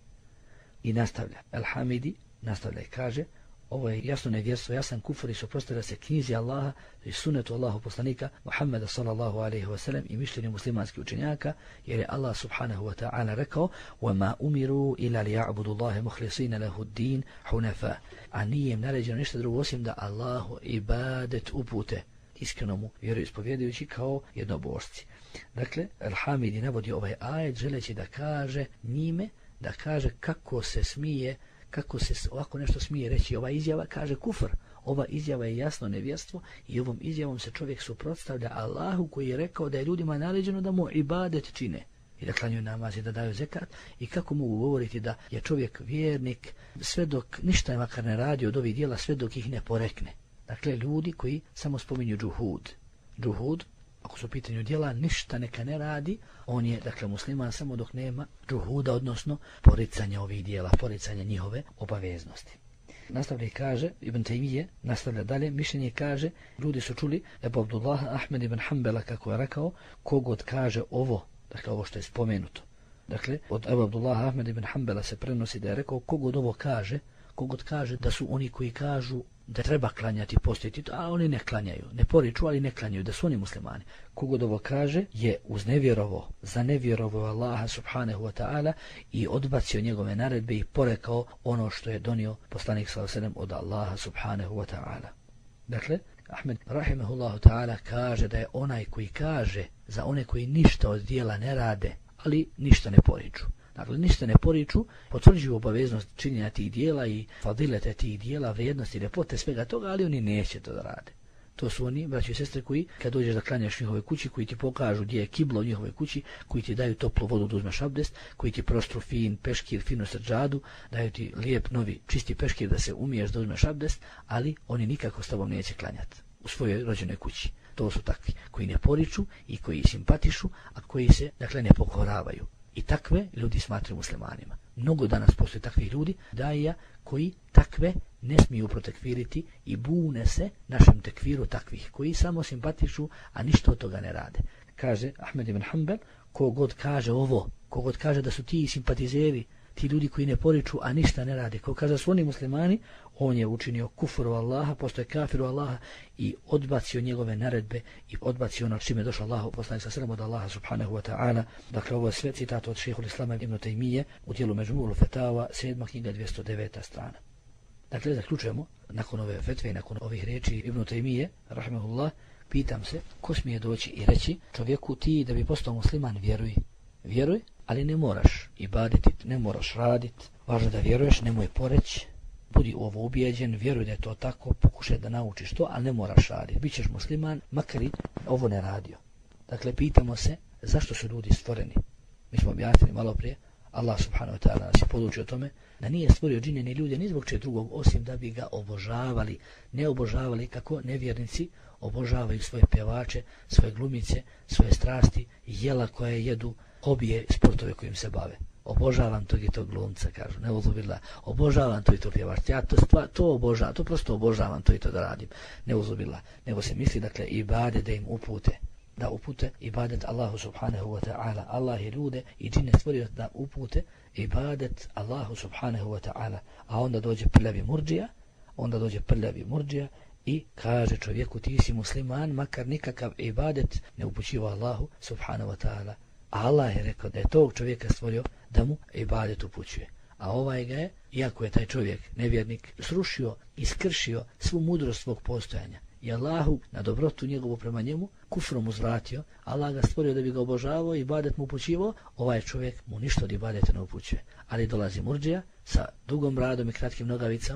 I nastavlja. Al-Hamidi nastavlja i kaže, ovo je jasno nevjerstvo, jasan kufur i suprotstavlja se knjizi Allaha i sunnetu Allahu poslanika Muhammeda sallallahu alejhi ve sellem i mišljenju muslimanskih učenjaka, jer je Allah subhanahu wa ta'ala rekao: "Wa umiru ila liya'budu Allaha mukhlisina lahu ad-din hunafa." A nije im naređeno ništa drugo osim da Allahu ibadet upute iskrenomu vjeroispovjedajući kao jednobožci. Dakle, Al-Hamidi navodi ovaj ajet želeći da kaže njime, da kaže kako se smije, kako se ovako nešto smije reći. Ova izjava kaže kufr. Ova izjava je jasno nevjerstvo i ovom izjavom se čovjek suprotstavlja Allahu koji je rekao da je ljudima naređeno da mu ibadet čine i da klanjaju namaz i da daju zekat. I kako mogu govoriti da je čovjek vjernik sve dok ništa makar ne radi od ovih dijela, sve dok ih ne porekne. Dakle, ljudi koji samo spominju džuhud. Džuhud, ako su u pitanju djela, ništa neka ne radi, on je, dakle, musliman samo dok nema džuhuda, odnosno poricanja ovih djela, poricanja njihove obaveznosti. Nastavlja i kaže, Ibn Taymije nastavlja dalje, mišljenje kaže, ljudi su čuli Ebu Abdullah Ahmed ibn Hanbala, kako je rekao, kogod kaže ovo, dakle, ovo što je spomenuto. Dakle, od Ebu Abdullah Ahmed ibn Hanbala se prenosi da je rekao, kogod ovo kaže, kogod kaže da su oni koji kažu da treba klanjati, postiti, a oni ne klanjaju, ne poriču, ali ne klanjaju, da su oni muslimani. Kogod ovo kaže je uznevjerovo, zanevjerovo Allaha subhanahu wa ta'ala i odbacio njegove naredbe i porekao ono što je donio poslanik sallallahu alejhi ve sellem od Allaha subhanahu wa ta'ala. Dakle, Ahmed rahimahullahu ta'ala kaže da je onaj koji kaže za one koji ništa od dijela ne rade, ali ništa ne poriču. Dakle, ništa ne poriču, potvrđuju obaveznost činjenja tih dijela i fadilete tih dijela, vrijednosti, ljepote, svega toga, ali oni neće to da rade. To su oni, braći i sestre, koji, kad dođeš da klanjaš njihove kući, koji ti pokažu gdje je kibla u njihove kući, koji ti daju toplu vodu da uzmeš abdest, koji ti prostru fin peškir, finu srđadu, daju ti lijep, novi, čisti peškir da se umiješ da uzmeš abdest, ali oni nikako s tobom neće klanjati u svojoj rođenoj kući. To su takvi koji ne poriču i koji simpatišu, a koji se, dakle, ne pokoravaju. I takve ljudi smatraju muslimanima. Mnogo danas postoje takvih ljudi, daija, koji takve ne smiju protekviriti i bune se našem tekviru takvih, koji samo simpatišu, a ništa od toga ne rade. Kaže Ahmed ibn Hanbal, kogod kaže ovo, kogod kaže da su ti simpatizeri, ti ljudi koji ne poriču, a ništa ne rade, ko kaže da su oni muslimani, on je učinio kufru Allaha, postoje kafiru Allaha i odbacio njegove naredbe i odbacio ono čime je došao Allahu poslanik sallallahu alejhi ve sellem od Allaha subhanahu wa ta'ala. Dakle, ovo je sve citat od šejhul Islama ibn Taymije u dijelu Međmu'ul Fetawa, sedma knjiga, dvjesto deveta strana. Dakle, zaključujemo, nakon ove fetve i nakon ovih riječi Ibn Taymije, rahimahullah, pitam se, ko smije doći i reći čovjeku, ti da bi postao musliman, vjeruj, vjeruj, ali ne moraš ibaditi, ne moraš raditi, važno da vjeruješ, nemoj poreći, budi ovo ubijeđen, vjeruj da je to tako, pokušaj da naučiš to, ali ne moraš raditi. Bićeš musliman, makar i ovo ne radio. Dakle, pitamo se zašto su ljudi stvoreni. Mi smo objasnili malo prije, Allah subhanahu wa ta'ala nas je podučio o tome da nije stvorio džine ni ljude ni zbog čeg drugog osim da bi ga obožavali, ne obožavali kako nevjernici obožavaju svoje pjevače, svoje glumice, svoje strasti, jela koje jedu, hobije, sportove kojim se bave. Obožavam tog i tog glumca, kažu, ne uzubila, obožavam to i to pjevača, ja to, stva, to obožavam, to prosto obožavam to i to da radim, ne uzubila, nego se misli, dakle, ibadet da im upute, da upute ibadet Allahu subhanahu wa ta'ala. Allah je ljude i džine stvorio da upute ibadet Allahu subhanahu wa ta'ala, a onda dođe prljavi murdžija, onda dođe prljavi murdžija i kaže čovjeku, ti si musliman, makar nikakav ibadet ne upućiva Allahu subhanahu wa ta'ala. A Allah je rekao da je tog čovjeka stvorio da mu ibadet upućuje. A ovaj ga je, iako je taj čovjek nevjernik, srušio i skršio svu mudrost svog postojanja i Allahu na dobrotu njegovu prema njemu kufrom uzvratio, Allah ga stvorio da bi ga obožavao i ibadet mu upućivao, ovaj čovjek mu ništa od ibadeta ne upućuje. Ali dolazi murdžija sa dugom bradom i kratkim nogavicama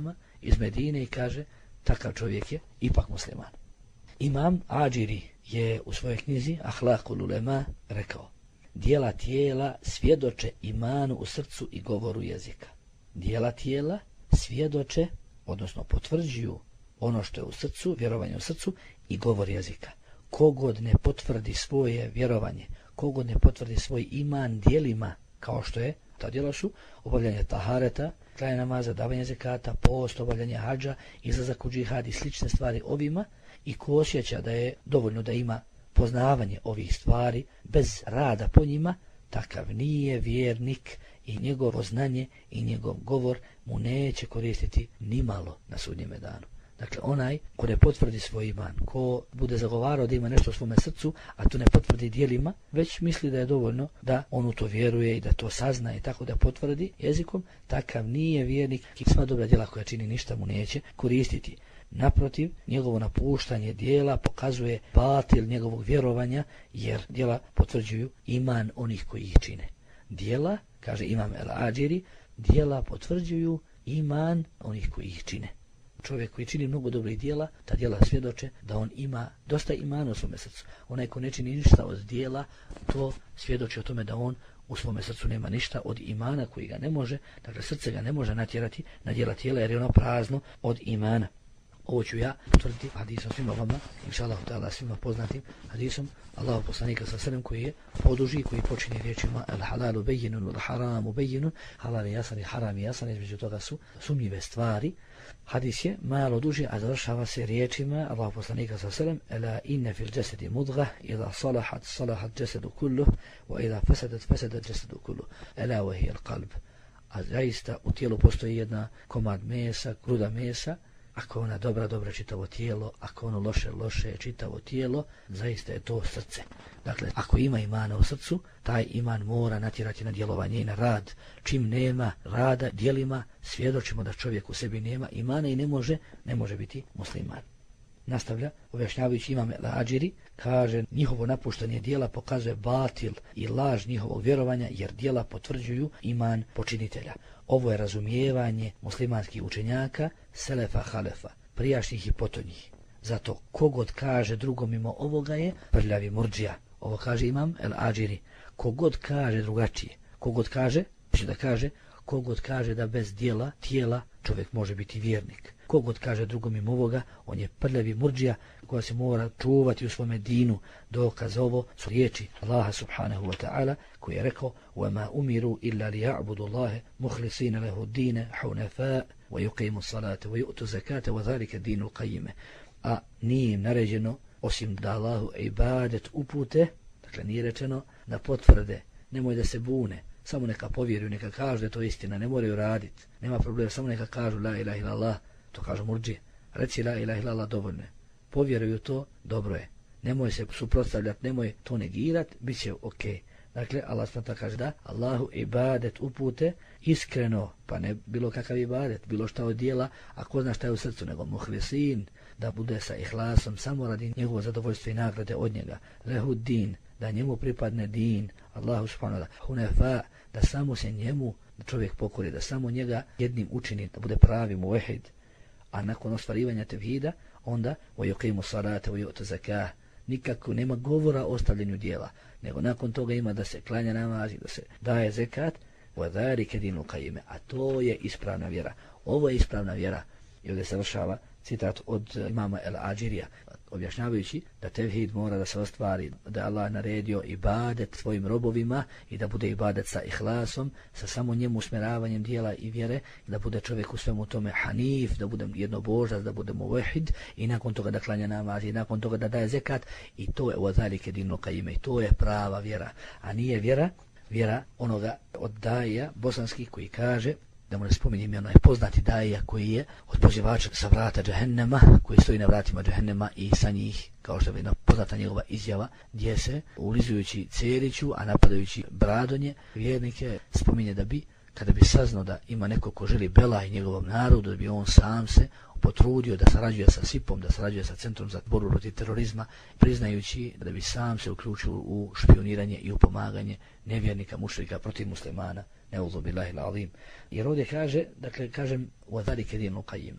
iz Medine i kaže takav čovjek je ipak musliman. Imam Adžiri je u svojoj knjizi Ahlakul Ulema rekao: dijela tijela svjedoče imanu u srcu i govoru jezika. Dijela tijela svjedoče, odnosno potvrđuju ono što je u srcu, vjerovanje u srcu i govor jezika. Kogod ne potvrdi svoje vjerovanje, kogod ne potvrdi svoj iman dijelima, kao što je, ta djela su obavljanje tahareta, klanja namaza, davanje zekata, post, obavljanje hadža, izlazak u džihad i slične stvari ovima, i ko osjeća da je dovoljno da ima poznavanje ovih stvari bez rada po njima, takav nije vjernik i njegovo znanje i njegov govor mu neće koristiti nimalo na sudnjeme danu. Dakle, onaj ko ne potvrdi svoj iman, ko bude zagovarao da ima nešto u svome srcu, a to ne potvrdi dijelima, već misli da je dovoljno da on u to vjeruje i da to sazna i tako da potvrdi jezikom, takav nije vjernik i sva dobra djela koja čini ništa mu neće koristiti. Naprotiv, njegovo napuštanje dijela pokazuje batil njegovog vjerovanja, jer dijela potvrđuju iman onih koji ih čine. Dijela, kaže Imam El Adžiri, dijela potvrđuju iman onih koji ih čine. Čovjek koji čini mnogo dobrih dijela, ta dijela svjedoče da on ima dosta imana u svome srcu. Onaj ko ne čini ništa od dijela, to svjedoči o tome da on u svome srcu nema ništa od imana koji ga ne može, dakle srce ga ne može natjerati na dijela tijela jer je ono prazno od imana. Ovo ću ja potvrditi hadisom svima vama, inšallahu ta'ala svima poznatim hadisom Allahu poslanika sa sredem koji je poduži, koji počinje riječima al halalu bejinun, al haramu bejinun, halal je jasan i haram je jasan, između toga su sumnjive stvari. Hadis je malo duži, a završava se riječima Allahu poslanika sa sredem: ela inne fil jasadi mudgah, idha salahat salahat jasadu kulluh, wa idha fasadat fasadat jasadu kulluh, ela wa hiya al qalb. A zaista u tijelu postoji jedna komad mesa, gruda mesa. Ako ona dobra, dobra čitavo tijelo, ako ono loše, loše čitavo tijelo, zaista je to srce. Dakle, ako ima imana u srcu, taj iman mora natjerati na djelovanje i na rad. Čim nema rada djelima, svjedočimo da čovjek u sebi nema imana i ne može, ne može biti musliman. Nastavlja, objašnjavajući Imam El Adžiri, kaže njihovo napuštanje dijela pokazuje batil i laž njihovog vjerovanja, jer dijela potvrđuju iman počinitelja. Ovo je razumijevanje muslimanskih učenjaka, selefa halefa, prijašnjih i potonjih. Zato kogod kaže drugom mimo ovoga je prljavi murdžija. Ovo kaže Imam El Adžiri. Kogod kaže drugačije, kogod kaže, da kaže, kogod kaže da bez dijela, tijela, čovjek može biti vjernik. Kogod kaže drugom mimo ovoga, on je prljavi murdžija koja se mora čuvati u svome dinu. Dokaz ovo su riječi Allaha subhanahu wa ta'ala koji je rekao: وَمَا أُمِرُوا إِلَّا لِيَعْبُدُوا اللَّهَ مُخْلِصِينَ لَهُ الدِّينَ حُنَفَاءَ وَيُقِيمُوا الصَّلَاةَ وَيُؤْتُوا الزَّكَاةَ وَذَلِكَ الدِّينُ الْقَيِّمُ. A nije im naređeno osim da Allahu ibadet upute, dakle nije rečeno da potvrde, nemoj da se bune, samo neka povjeruju, neka kažu da je to istina, ne moraju raditi, nema problema, samo neka kažu la ilaha illallah, to kažu murdži, reci la ilaha illallah dovoljno je, povjeruju to, dobro je, nemoj se suprotstavljati, nemoj to negirati, bit će ok. Dakle, Allah smata kaže da Allahu ibadet upute iskreno, pa ne bilo kakav ibadet, bilo šta od dijela, a ko zna šta je u srcu, nego muhlisin, da bude sa ihlasom, samo radi njegovo zadovoljstvo i nagrade od njega, lehu din, da njemu pripadne din, Allahu subhanahu wa ta'ala, hunefa, da samo se njemu da čovjek pokori, da samo njega jednim učini, da bude pravi muvehid, a nakon ostvarivanja tevhida, onda وَيُقِيمُ الصَّلَاةَ وَيُؤْتُ زَكَاةَ. Nikako nema govora o ostavljanju dijela, nego nakon toga ima da se klanja namaz i da se daje zekat, وَذَلِكَ دِينُ الْقَيِّمُ. A to je ispravna vjera. Ovo je ispravna vjera. I ovdje se vršava citat od imama El Adžirija, objašnjavajući da tevhid mora da se ostvari, da Allah naredio ibadet svojim robovima i da bude ibadet sa ihlasom, sa samo njemu usmjeravanjem dijela i vjere, da bude čovjek u svemu tome hanif, da bude jednobožac, da bude muvehid i nakon toga da klanja namaz i nakon toga da daje zekat, i to je وَذَلِكَ دِينُ الْقَيِّمُ. I to je prava vjera, a nije vjera vjera onoga od daija bosanskih koji kaže, da mu ne spominjem, onaj poznati daija koji je od pozivača sa vrata džehennema, koji stoji na vratima džehennema i sa njih, kao što je poznata njegova izjava, gdje se ulizujući Ceriću, a napadajući Bradonje, vjernike spominje da bi, kada bi saznao da ima neko ko želi bela i njegovom narodu, da bi on sam se potrudio da sarađuje sa SIP-om, da sarađuje sa Centrom za borbu protiv terorizma, priznajući da bi sam se uključio u špioniranje i u pomaganje nevjernika, mušrika protiv muslimana, neuzu billahi l'azim. Jer ovdje kaže, dakle kažem, وَذَلِكَ دِينُ الْقَيِّمُ.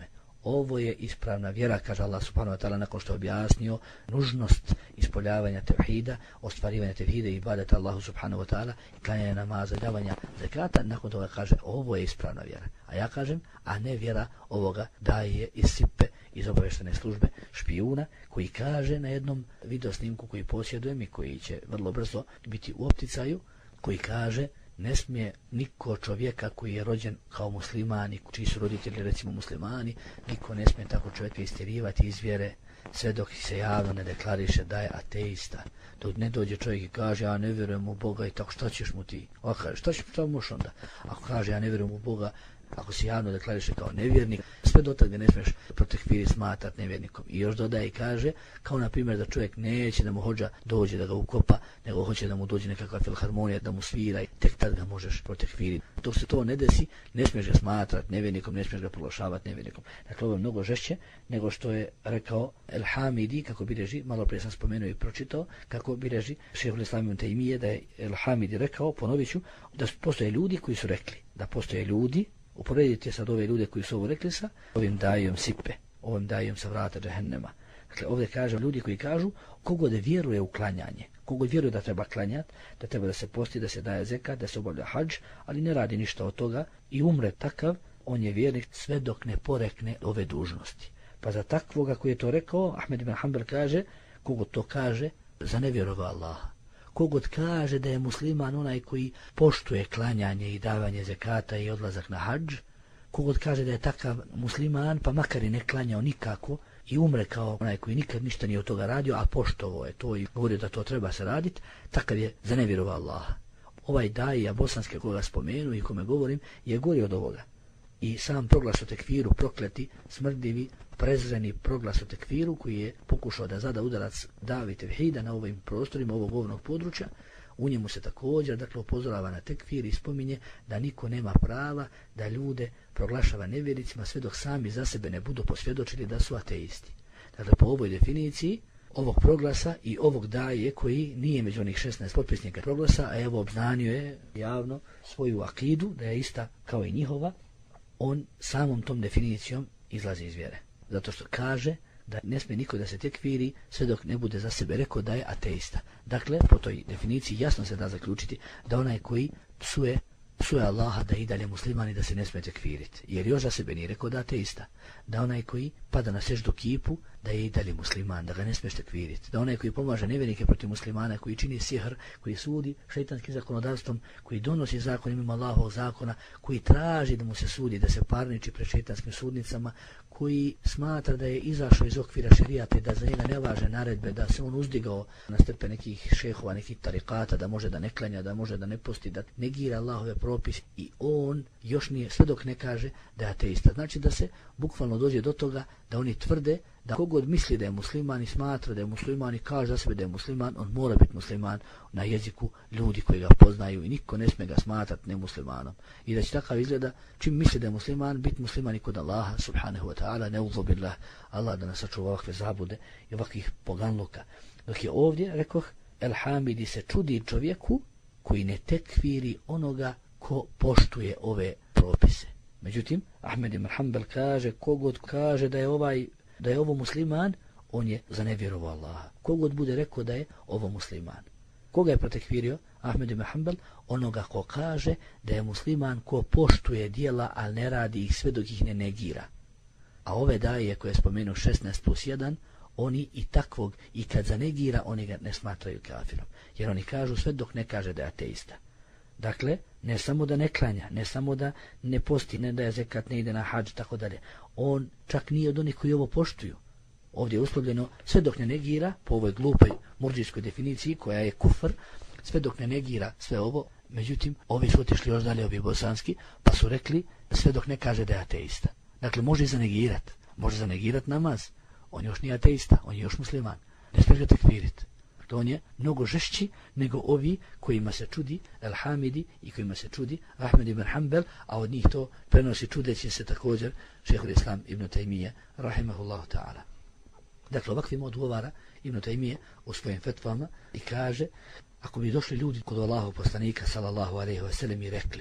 ovo je ispravna vjera, kaže Allah subhanahu wa ta'ala nakon što je objasnio nužnost ispoljavanja tevhida, ostvarivanja tevhida i ibadeta Allahu subhanahu wa ta'ala, klanjanja namaza i davanja zekata. Nakon toga kaže ovo je ispravna vjera. A ja kažem, a ne vjera ovoga daje iz sipe, iz obaveštene službe špijuna, koji kaže na jednom videosnimku koji posjedujem i koji će vrlo brzo biti u opticaju, koji kaže ne smije niko čovjeka koji je rođen kao musliman i čiji su roditelji recimo muslimani, niko ne smije tako čovjeka istjerivati iz vjere sve dok se javno ne deklariše da je ateista. Dok ne dođe čovjek i kaže ja ne vjerujem u Boga i tako šta ćeš mu ti? On kaže šta ćeš mu onda? Ako kaže ja ne vjerujem u Boga, ako si javno deklariše kao nevjernik, sve do tada ne smiješ protekviri smatrat nevjernikom. I još dodaje i kaže, kao na primjer da čovjek neće da mu hođa dođe da ga ukopa, nego hoće da mu dođe nekakva filharmonija, da mu svira i tek tad ga možeš protekviriti. Dok se to ne desi, ne smiješ ga smatrat nevjernikom, ne smiješ ga proglašavati nevjernikom. Dakle, ovo je mnogo žešće nego što je rekao El Hamidi, kako bilježi, malo prije sam spomenuo i pročitao, kako bilježi Šejhul Islam ibn Tejmije, da je El Hamidi rekao, ponovit ću, da postoje ljudi koji su rekli, da postoje ljudi, uporedite sad ove ljude koji su ovo rekli sa ovim dajom sipe, ovim dajom sa vrata džehennema. Dakle, ovdje kaže ljudi koji kažu kogod vjeruje u klanjanje, kogod vjeruje da treba klanjati, da treba da se posti, da se daje zekat, da se obavlja hadž, ali ne radi ništa od toga i umre takav, on je vjernik sve dok ne porekne ove dužnosti. Pa za takvoga koji je to rekao, Ahmed ibn Hanbel kaže, kogod to kaže, za nevjerova Allaha. Kogod kaže da je musliman onaj koji poštuje klanjanje i davanje zekata i odlazak na hadž, kogod kaže da je takav musliman, pa makar i ne klanjao nikako i umre kao onaj koji nikad ništa nije od toga radio, a poštovao je to i govorio da to treba se raditi, takav je za nevjerova Allaha. Ovaj daija bosanski koga spomenu i kome govorim je gori od ovoga. I sam proglas o tekfiru, prokleti, smrdivi, prezreni proglas o tekfiru koji je pokušao da zada udarac davi tevhida na ovim prostorima ovog govnog područja, u njemu se također dakle upozorava na tekfir i spominje da niko nema prava da ljude proglašava nevjernicima sve dok sami za sebe ne budu posvjedočili da su ateisti. Dakle, po ovoj definiciji ovog proglasa i ovog daje koji nije među onih šesnaest potpisnika proglasa, a evo obznanio je javno svoju akidu da je ista kao i njihova, on samom tom definicijom izlazi iz vjere. Zato što kaže da ne smije niko da se tekfiri sve dok ne bude za sebe rekao da je ateista. Dakle, po toj definiciji jasno se da zaključiti da onaj koji psuje, psuje Allaha da i dalje musliman i da se ne smije tekfiriti. Jer još za sebe nije rekao da je ateista. Da onaj koji pada na seždu kipu, da je i dalje musliman, da ga ne smiješ tekfiriti. Da onaj koji pomaže nevjernike protiv muslimana, koji čini sihr, koji sudi šejtanskim zakonodavstvom, koji donosi zakon mimo Allahovog zakona, koji traži da mu se sudi, da se parniči pred šejtanskim sudnicama, koji smatra da je izašao iz okvira šerijata i da za njega ne važe naredbe, da se on uzdigao na stepen nekih šehova, nekih tarikata, da može da ne klanja, da može da ne posti, da negira Allahove propise i on još nije, sve dok ne kaže da je ateista. Znači da se bukvalno dođe do toga da oni tvrde da kogod misli da je musliman i smatra da je musliman i kaže za sebe da je musliman, on mora biti musliman na jeziku ljudi koji ga poznaju i niko ne smije ga smatrati nemuslimanom. I da će takav izgleda, čim misli da je musliman, biti musliman i kod Allaha subhanahu wa ta'ala, neudhu billah, Allah da nas sačuva ovakve zabude i ovakvih poganluka. Dok je ovdje, rekoh, El Hamidi se čudi čovjeku koji ne tekfiri onoga ko poštuje ove propise. Međutim, Ahmed ibn Hanbel kaže, kogod kaže da je ovaj da je ovo musliman, on je za nevjerovo Allaha. Kogod bude rekao da je ovo musliman. Koga je protekvirio? Ahmed ibn Hanbel, onoga ko kaže da je musliman ko poštuje dijela, ali ne radi ih sve dok ih ne negira. A ove daje koje je spomenuo šesnaest plus jedan, oni i takvog, i kad zanegira, oni ga ne smatraju kafirom. Jer oni kažu sve dok ne kaže da je ateista. Dakle, ne samo da ne klanja, ne samo da ne posti, ne daje zekat, ne ide na hadž, tako dalje. On čak nije od onih koji ovo poštuju. Ovdje je uslovljeno sve dok ne negira, po ovoj glupoj murdžijskoj definiciji koja je kufr, sve dok ne negira sve ovo. Međutim, ovi su otišli još dalje, ovi bosanski, pa su rekli sve dok ne kaže da je ateista. Dakle, može i zanegirat, može zanegirat namaz. On još nije ateista, on je još musliman. Ne smije ga tekfiriti. On je mnogo žešći nego ovi kojima se čudi El Hamidi i kojima se čudi Ahmed ibn Hanbel, a od njih to prenosi čudeći se također Šejhul Islam ibn Tejmije rahimahullahu ta'ala. Dakle, ovakvim odgovara ibn Tejmije u svojim fetvama i kaže, ako bi došli ljudi kod Allahov poslanika sallallahu alejhi ve sellem i rekli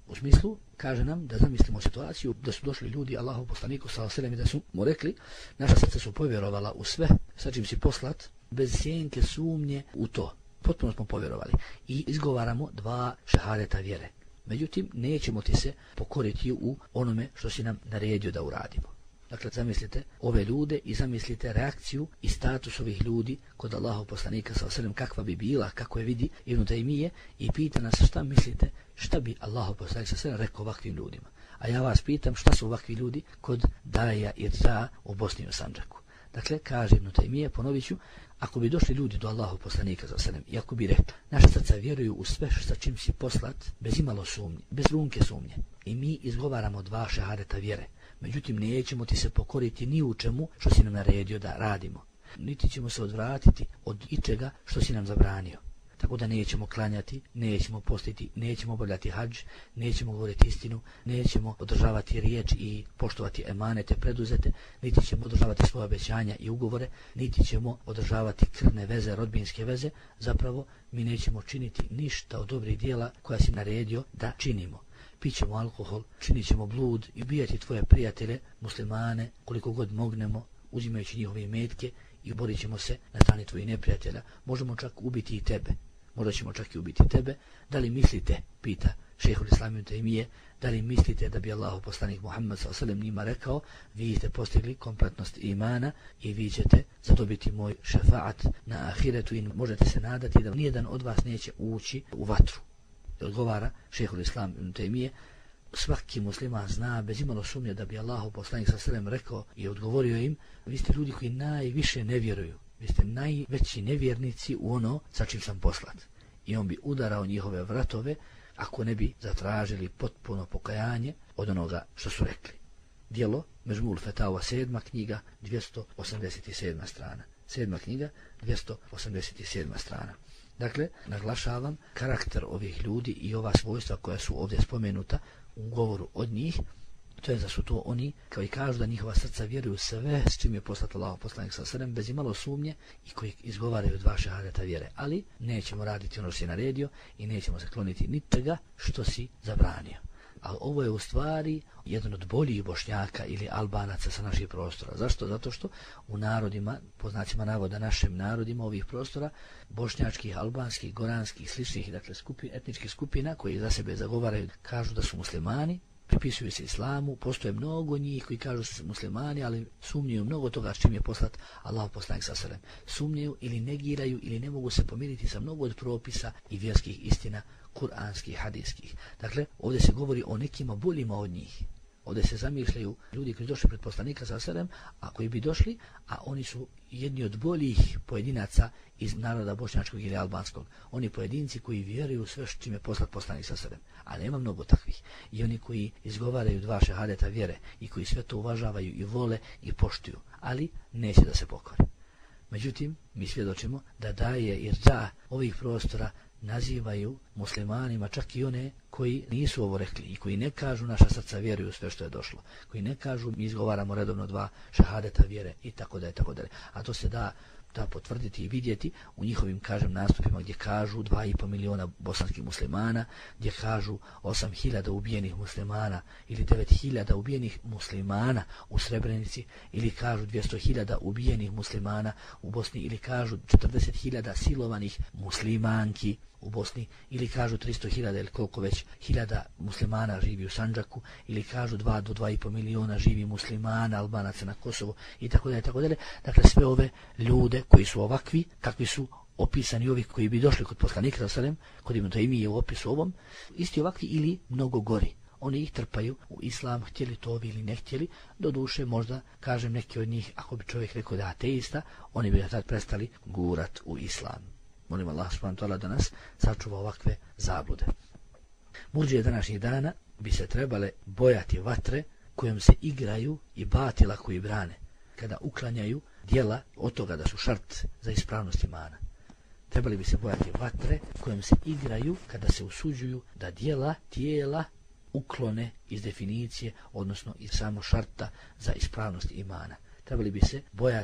U smislu, kaže nam da zamislimo situaciju da su došli ljudi Allahu poslaniku sallallahu alejhi ve sellem i da su mu rekli, naša srca su povjerovala u sve sa čim si poslat, bez sjenke sumnje u to. Potpuno smo povjerovali i izgovaramo dva šehadeta vjere. Međutim, nećemo ti se pokoriti u onome što si nam naredio da uradimo. Dakle, zamislite ove ljude i zamislite reakciju i status ovih ljudi kod Allahov poslanika sallallahu alejhi ve sellem kakva bi bila, kako je vidi Ibn Taymije i pita nas šta mislite, šta bi Allahov poslanik sallallahu alejhi ve sellem rekao ovakvim ljudima. A ja vas pitam šta su ovakvi ljudi kod Daja Irza u Bosni i Sandžaku. Dakle, kaže Ibn Taymije, ponovit ću, ako bi došli ljudi do Allahov poslanika sallallahu alejhi ve sellem i ako bi rekli, naša srca vjeruju u sve sa čim si poslat, bez imalo sumnje, bez trunke sumnje, i mi izgovaramo dva šehadeta vjere, međutim nećemo ti se pokoriti ni u čemu što si nam naredio da radimo, niti ćemo se odvratiti od ičega što si nam zabranio. Tako da nećemo klanjati, nećemo postiti, nećemo obavljati hadž, nećemo govoriti istinu, nećemo održavati riječ i poštovati emanete preduzete, niti ćemo održavati svoje obećanja i ugovore, niti ćemo održavati krvne veze, rodbinske veze. Zapravo mi nećemo činiti ništa od dobrih dijela koja si naredio da činimo. Pićemo alkohol, činit ćemo blud i ubijati tvoje prijatelje, muslimane, koliko god mognemo, uzimajući njihove imetke, i borit ćemo se na strani tvojih neprijatelja. Možemo čak ubiti i tebe. Možda ćemo čak i ubiti tebe. Da li mislite, pita šejhul Islam ibn Taymije, da li mislite da bi Allahov poslanik Muhammed sallallahu alejhi ve sellem njima rekao, vi ste postigli kompletnost imana i vi ćete zadobiti moj šefaat na ahiretu i možete se nadati da nijedan od vas neće ući u vatru. Odgovara šejhul Islam ibn Taymije, svaki musliman zna bez imalo sumnje da bi Allahov poslanik sallallahu alejhi ve sellem rekao i odgovorio im, vi ste ljudi koji najviše ne vjeruju, vi ste najveći nevjernici u ono sa čim sam poslat. I on bi udarao njihove vratove ako ne bi zatražili potpuno pokajanje od onoga što su rekli. Djelo Mežmul Fetawa, sedma knjiga, dvjesto osamdeset sedma strana. Sedma knjiga, dvjesto osamdeset sedma strana. Dakle, naglašavam karakter ovih ljudi i ova svojstva koja su ovdje spomenuta u govoru od njih, to je da su to oni koji kažu da njihova srca vjeruju sve s čim je poslat Allahov poslanik sallallahu alejhi ve sellem bez imalo sumnje i koji izgovaraju dva šehadeta vjere, ali nećemo raditi ono što si naredio i nećemo se kloniti ničega što si zabranio. A ovo je u stvari jedan od boljih Bošnjaka ili Albanaca sa naših prostora. Zašto? Zato što u narodima, po znacima navoda našim narodima ovih prostora, bošnjačkih, albanskih, goranskih, sličnih, dakle skupi, etničkih skupina koji za sebe zagovaraju, kažu da su muslimani, pripisuju se islamu, postoje mnogo njih koji kažu da su muslimani, ali sumnjaju mnogo toga s čim je poslat Allahov poslanik sallallahu alejhi ve sellem. Sumnjaju ili negiraju ili ne mogu se pomiriti sa mnogo od propisa i vjerskih istina, kuranskih, hadijskih. Dakle, ovdje se govori o nekima boljima od njih. Ovdje se zamišljaju ljudi koji su došli pred poslanika sallallahu alejhi ve sellem, a koji bi došli, a oni su jedni od boljih pojedinaca iz naroda bošnjačkog ili albanskog. Oni pojedinci koji vjeruju sve što im je poslat poslanik sallallahu alejhi ve sellem, a nema mnogo takvih. I oni koji izgovaraju dva šehadeta vjere i koji sve to uvažavaju i vole i poštuju, ali neće da se pokore. Međutim, mi svjedočimo da Daje i Irza ovih prostora nazivaju muslimanima čak i one koji nisu ovo rekli i koji ne kažu naša srca vjeruju sve što je došlo, koji ne kažu mi izgovaramo redovno dva šehadeta vjere i tako dalje, tako dalje. A to se da da potvrditi i vidjeti u njihovim, kažem, nastupima gdje kažu dva i pol miliona bosanskih muslimana, gdje kažu osam hiljada ubijenih muslimana ili devet hiljada ubijenih muslimana u Srebrenici, ili kažu dvjesto hiljada ubijenih muslimana u Bosni, ili kažu četrdeset hiljada silovanih muslimanki u Bosni, ili kažu tristo hiljada ili koliko već hiljada muslimana živi u Sandžaku, ili kažu dva do dva i pol miliona živi muslimana, Albanaca na Kosovo i tako dalje, tako dalje. Dakle, sve ove ljude koji su ovakvi, kakvi su opisani ovih koji bi došli kod poslanika sallallahu alejhi ve sellem, kod Ibn Taymije u opisu ovom, isti ovakvi ili mnogo gori. Oni ih trpaju u islam, htjeli to ili ne htjeli. Do duše, možda, kažem, neki od njih, ako bi čovjek rekao da je ateista, oni bi ga tad prestali gurat u islam. Molim Allah subhanahu wa ta'ala da nas sačuva ovakve zablude. Murdžije današnjih dana bi se trebale bojati vatre kojom se igraju i batila koji brane, kada uklanjaju djela od toga da su šart za ispravnost imana. Trebali bi se bojati vatre kojom se igraju kada se usuđuju da djela tijela uklone iz definicije, odnosno iz samo šarta za ispravnost imana. Trebali bi se bojati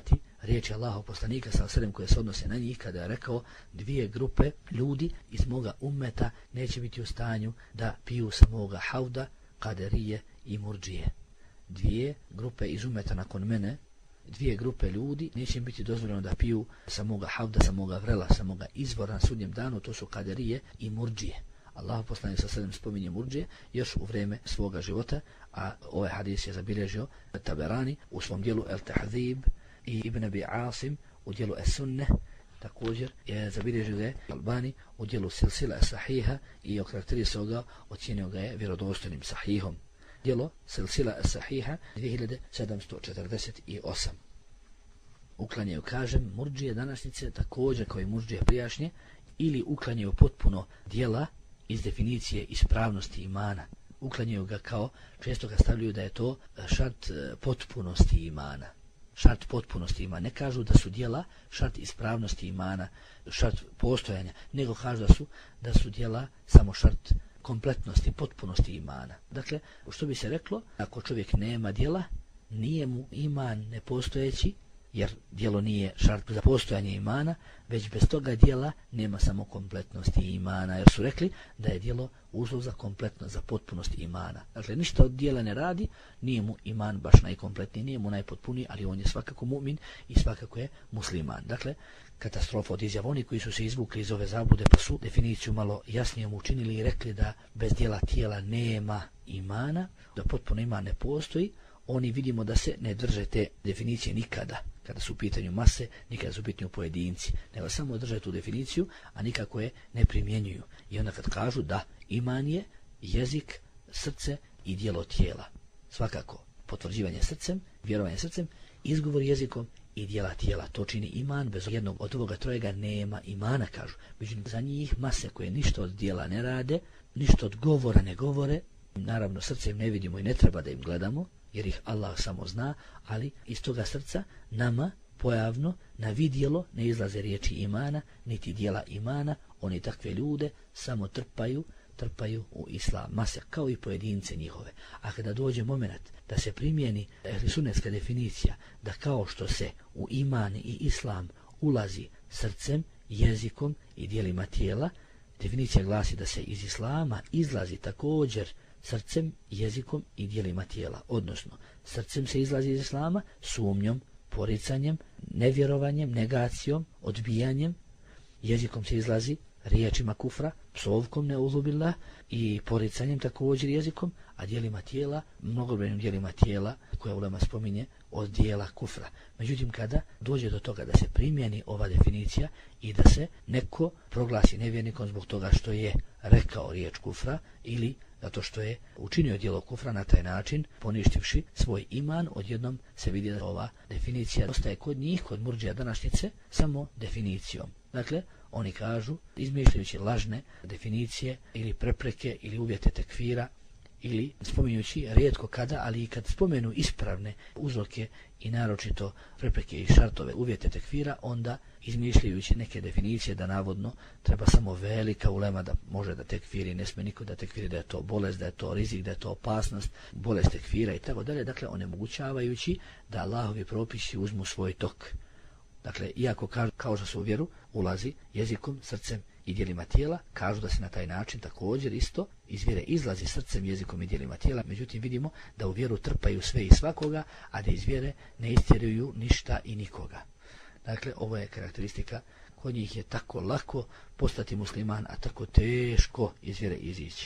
riječi Allahov poslanika sallallahu alejhi ve sellem koje se odnose na njih kada je rekao dvije grupe ljudi iz moga ummeta neće biti u stanju da piju sa moga hauda, kaderije i murdžije. Dvije grupe iz ummeta nakon mene, dvije grupe ljudi neće im biti dozvoljeno da piju sa moga hauda, sa moga vrela, sa moga izvora na sudnjem danu, to su kaderije i murdžije. Allahov poslanik sallallahu alejhi ve sellem spominje murdžije još u vrijeme svoga života, a ovaj hadis je zabilježio Taberani u svom dijelu El Tahdhib i Ibn Abi Asim u dijelu Es-Sunneh, također je zabilježio ga Albani u dijelu Silsila Sahiha i okarakterisao ga, ocijenio ga je vjerodostojnim sahihom. Dijelo Silsila Sahiha dvije hiljade sedamsto četrdeset osam. Uklanjaju, kažem, murdžije današnjice također kao i murdžije prijašnje, ili uklanjaju potpuno dijela iz definicije ispravnosti imana. Uklanjaju ga kao, često ga stavljaju da je to šart potpunosti imana. Šart potpunosti imana. Ne kažu da su dijela šart ispravnosti imana, šart postojanja, nego kažu da su, da su dijela samo šart kompletnosti, potpunosti imana. Dakle, što bi se reklo, ako čovjek nema dijela, nije mu iman nepostojeći, jer dijelo nije šart za postojanje imana, već bez toga dijela nema samo kompletnosti imana, jer su rekli da je dijelo uslov za kompletnost, za potpunost imana. Dakle, ništa od dijela ne radi, nije mu iman baš najkompletniji, nije mu najpotpuniji, ali on je svakako mu'min i svakako je musliman. Dakle, katastrofa od izjava. Oni koji su se izvukli iz ove zablude pa su definiciju malo jasnijom učinili i rekli da bez dijela tijela nema imana, da potpuno iman ne postoji, oni vidimo da se ne drže te definicije nikada, kada su u pitanju mase, nikada su u pitanju pojedinci, nego samo drže tu definiciju, a nikako je ne primjenjuju. I onda kad kažu da iman je jezik, srce i dijelo tijela. Svakako, potvrđivanje srcem, vjerovanje srcem, izgovor jezikom i dijela tijela. To čini iman, bez jednog od ovoga trojega nema imana, kažu. Međutim, za njih mase koje ništa od dijela ne rade, ništa od govora ne govore, naravno srcem ne vidimo i ne treba da im gledamo, jer ih Allah samo zna, ali iz toga srca nama pojavno na vidjelo ne izlaze riječi imana, niti dijela imana, oni takve ljude samo trpaju, trpaju u islam, mase, kao i pojedince njihove. A kada dođe moment da se primijeni ehlisunetska definicija, da kao što se u iman i islam ulazi srcem, jezikom i dijelima tijela, definicija glasi da se iz islama izlazi također srcem, jezikom i dijelima tijela. Odnosno, srcem se izlazi iz islama sumnjom, poricanjem, nevjerovanjem, negacijom, odbijanjem, jezikom se izlazi riječima kufra, psovkom neuzubila i poricanjem također jezikom, a dijelima tijela, mnogobrojnim dijelima tijela koja ulema spominje od dijela kufra. Međutim, kada dođe do toga da se primjeni ova definicija i da se neko proglasi nevjernikom zbog toga što je rekao riječ kufra ili zato što je učinio djelo kufra na taj način, poništivši svoj iman, odjednom se vidi da ova definicija ostaje kod njih, kod murdžija današnjice, samo definicijom. Dakle, oni kažu, izmišljajući lažne definicije ili prepreke ili uvjete tekfira, ili spominjući rijetko kada, ali i kad spomenu ispravne uzroke i naročito prepreke i šartove uvjete tekfira, onda izmišljajući neke definicije da navodno treba samo velika ulema da može da tekfiri, ne sme niko da tekfiri, da je to bolest, da je to rizik, da je to opasnost, bolest tekfira i tako dalje. Dakle, onemogućavajući da Allahovi propisi uzmu svoj tok. Dakle, iako kažu, kao što se u vjeru ulazi jezikom, srcem i dijelima tijela, kažu da se na taj način također isto iz vjere izlazi srcem, jezikom i dijelima tijela. Međutim, vidimo da u vjeru trpaju sve i svakoga, a da iz vjere ne istjeruju ništa i nikoga. Dakle, ovo je karakteristika, kod njih je tako lako postati musliman, a tako teško iz vjere izići.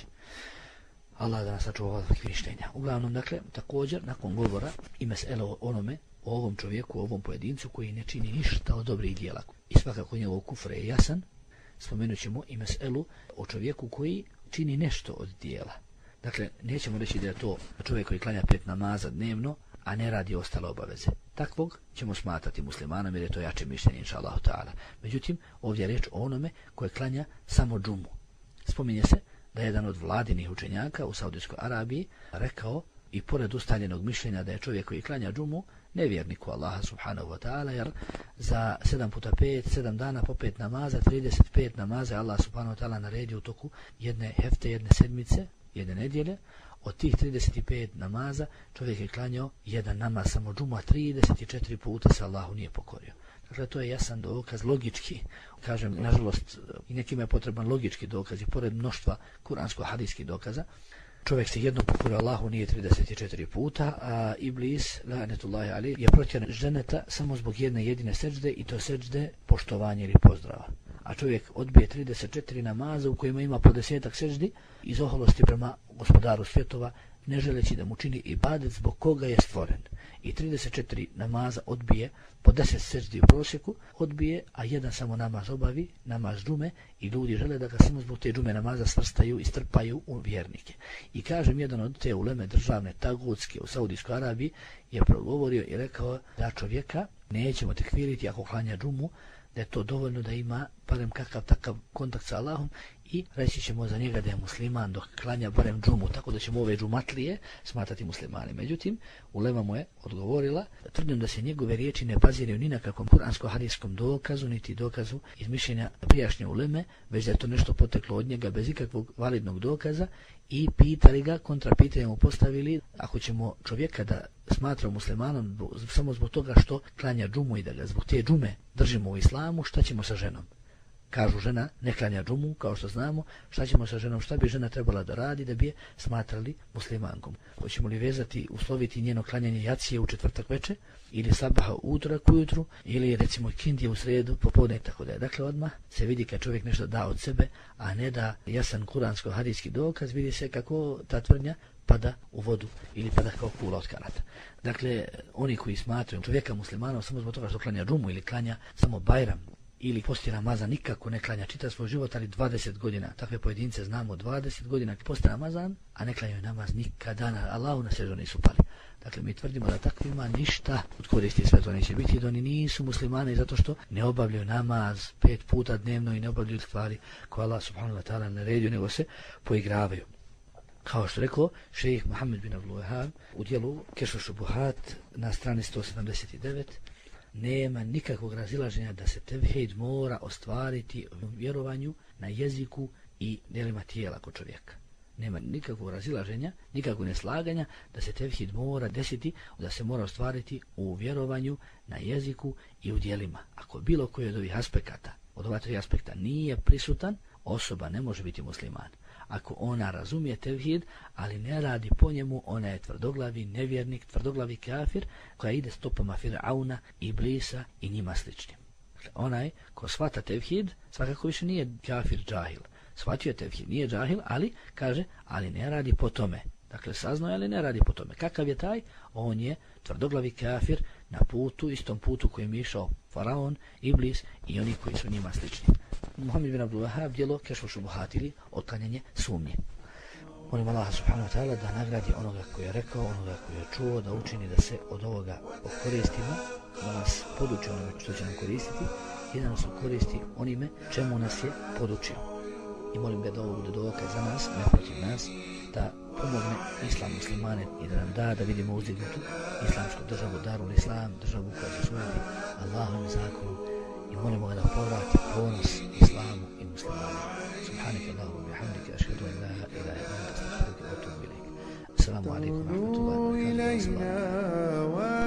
Allah da nas sačuva ovakvih mišljenja. Uglavnom, dakle, također, nakon govora i mesele o onome, o ovom čovjeku, o ovom pojedincu koji ne čini ništa od dobrih djela i svakako njegov kufr je jasan, spomenut ćemo i meselu o čovjeku koji čini nešto od djela. Dakle, nećemo reći da je to čovjek koji klanja pet namaza dnevno, a ne radi ostale obaveze. Takvog ćemo smatrati muslimanom jer je to jače mišljenje, inša Allahu ta'ala. Međutim, ovdje je reč o onome koje klanja samo džumu. Spominje se da je jedan od vladinih učenjaka u Saudijskoj Arabiji rekao, i pored ustaljenog mišljenja da je čovjek koji klanja džumu nevjerniku Allaha subhanahu wa ta'ala, jer za sedam puta pet, sedam dana po pet namaza, trideset pet namaza Allah subhanahu wa ta'ala naredio u toku jedne hefte, jedne sedmice, jedne nedjelje, Od tih trideset pet namaza čovjek je klanjao jedan namaz samo džumu, a trideset četiri puta se Allahu nije pokorio. Dakle, to je jasan dokaz, logički, kažem, nažalost, i nekima je potreban logički dokaz, i pored mnoštva kuransko-hadijskih dokaza, čovjek se jednom pokorio Allahu nije trideset četiri puta, a Iblis, lanetullahi alejhi, je protjeran ženeta samo zbog jedne jedine seđde, i to seđde poštovanja ili pozdrava. A čovjek odbije trideset četiri namaza u kojima ima po desetak seđdi iz oholosti prema gospodaru svjetova, ne želeći da mu čini ibadet zbog koga je stvoren. I trideset četiri namaza odbije, po deset seđdi u prosjeku odbije, a jedan samo namaz obavi, namaz džume, i ljudi žele da ga samo zbog te džume namaza svrstaju i strpaju u vjernike. I kažem, jedan od te uleme državne tagutske u Saudijskoj Arabiji je progovorio i rekao da čovjeka nećemo tekfiriti ako klanja džumu, da je to dovoljno da ima barem kakav takav kontakt sa Allahom, i reći ćemo za njega da je musliman dok klanja barem džumu, tako da ćemo ove džumatlije smatrati muslimani. Međutim, ulema mu je odgovorila tvrdnjom da se njegove riječi ne baziraju ni na kakvom kuransko-hadijskom dokazu, niti dokazu iz mišljenja prijašnje uleme, već da je to nešto poteklo od njega bez ikakvog validnog dokaza, i pitali ga, kontra pitanja mu postavili, ako ćemo čovjeka da smatra muslimanom samo zbog toga što klanja džumu i da ga zbog te džume držimo u islamu, šta ćemo sa ženom? Kažu, žena ne klanja džumu, kao što znamo, šta ćemo sa ženom, šta bi žena trebala da radi da bi je smatrali muslimankom? Hoćemo li vezati, usloviti njeno klanjanje jacije u četvrtak veče, ili sabaha u utorak ujutru, ili recimo kindije u sredu popodne i tako dalje. Dakle, odmah se vidi kad čovjek nešto da od sebe, a ne da jasan kuransko-hadijski dokaz, vidi se kako ta tvrdnja pada u vodu ili pada kao kula od karata. Dakle, oni koji smatraju čovjeka muslimanom samo zbog toga što klanja džumu ili klanja samo bajram, ili posti Ramazan, nikako ne klanja čitav svoj život, ali dvadeset godina. Takve pojedince znamo, dvadeset godina posti Ramazan, a ne klanjaju namaz nikada, na Allahu na sežu nisu pali. Dakle, mi tvrdimo da takvima ništa od koristi sve to neće biti, da oni nisu muslimani zato što ne obavljaju namaz pet puta dnevno i ne obavljaju stvari koje Allah subhanahu wa ta'ala naredio, nego se poigravaju. Kao što rekao šejih Muhammed bin Abdul Wahhab u dijelu Kešfu šubuhat na strani sto sedamdeset devet, nema nikakvog razilaženja da se tevhid mora ostvariti u vjerovanju na jeziku i djelima tijela kod čovjeka. Nema nikakvog razilaženja, nikakvog neslaganja da se tevhid mora desiti, da se mora ostvariti u vjerovanju na jeziku i u djelima. Ako bilo koji od ovih aspekata, od ova tri aspekta nije prisutan, osoba ne može biti musliman. Ako ona razumije tevhid, ali ne radi po njemu, ona je tvrdoglavi nevjernik, tvrdoglavi kafir, koja ide stopama Firauna, Iblisa i njima sličnim. Dakle, onaj ko shvata tevhid, svakako više nije kafir džahil. Shvatio je tevhid, nije džahil, ali, kaže, ali ne radi po tome. Dakle, saznao je, ali ne radi po tome. Kakav je taj? On je tvrdoglavi kafir na putu, istom putu kojim je išao Faraon, Iblis i oni koji su njima slični. Muhammed bin Abdul Wahhab, djelo Kešfu šubuhat, ili otklanjanje sumnje. Molim Allaha subhanahu wa ta'ala da nagradi onoga koji je rekao, onoga koji je čuo, da učini da se od ovoga koristimo, da nas poduči onome što će nam koristiti i da nas koristi onime čemu nas je podučio. I molim ga da ovo bude dokaz za nas, ne protiv nas, da pomogne islam muslimane i da nam da da vidimo uzdignutu islamsku državu, Darul Islam, državu koja će služiti Allahovim zakonom, i molimo ga da povrati ponos islamu i muslimanima. Subhanaka Allahumma bihamdika, ashhadu an la ilaha illa anta, astaghfiruka wa atubu ilayk. Assalamu alaikum wa rahmatullahi wa barakatuh.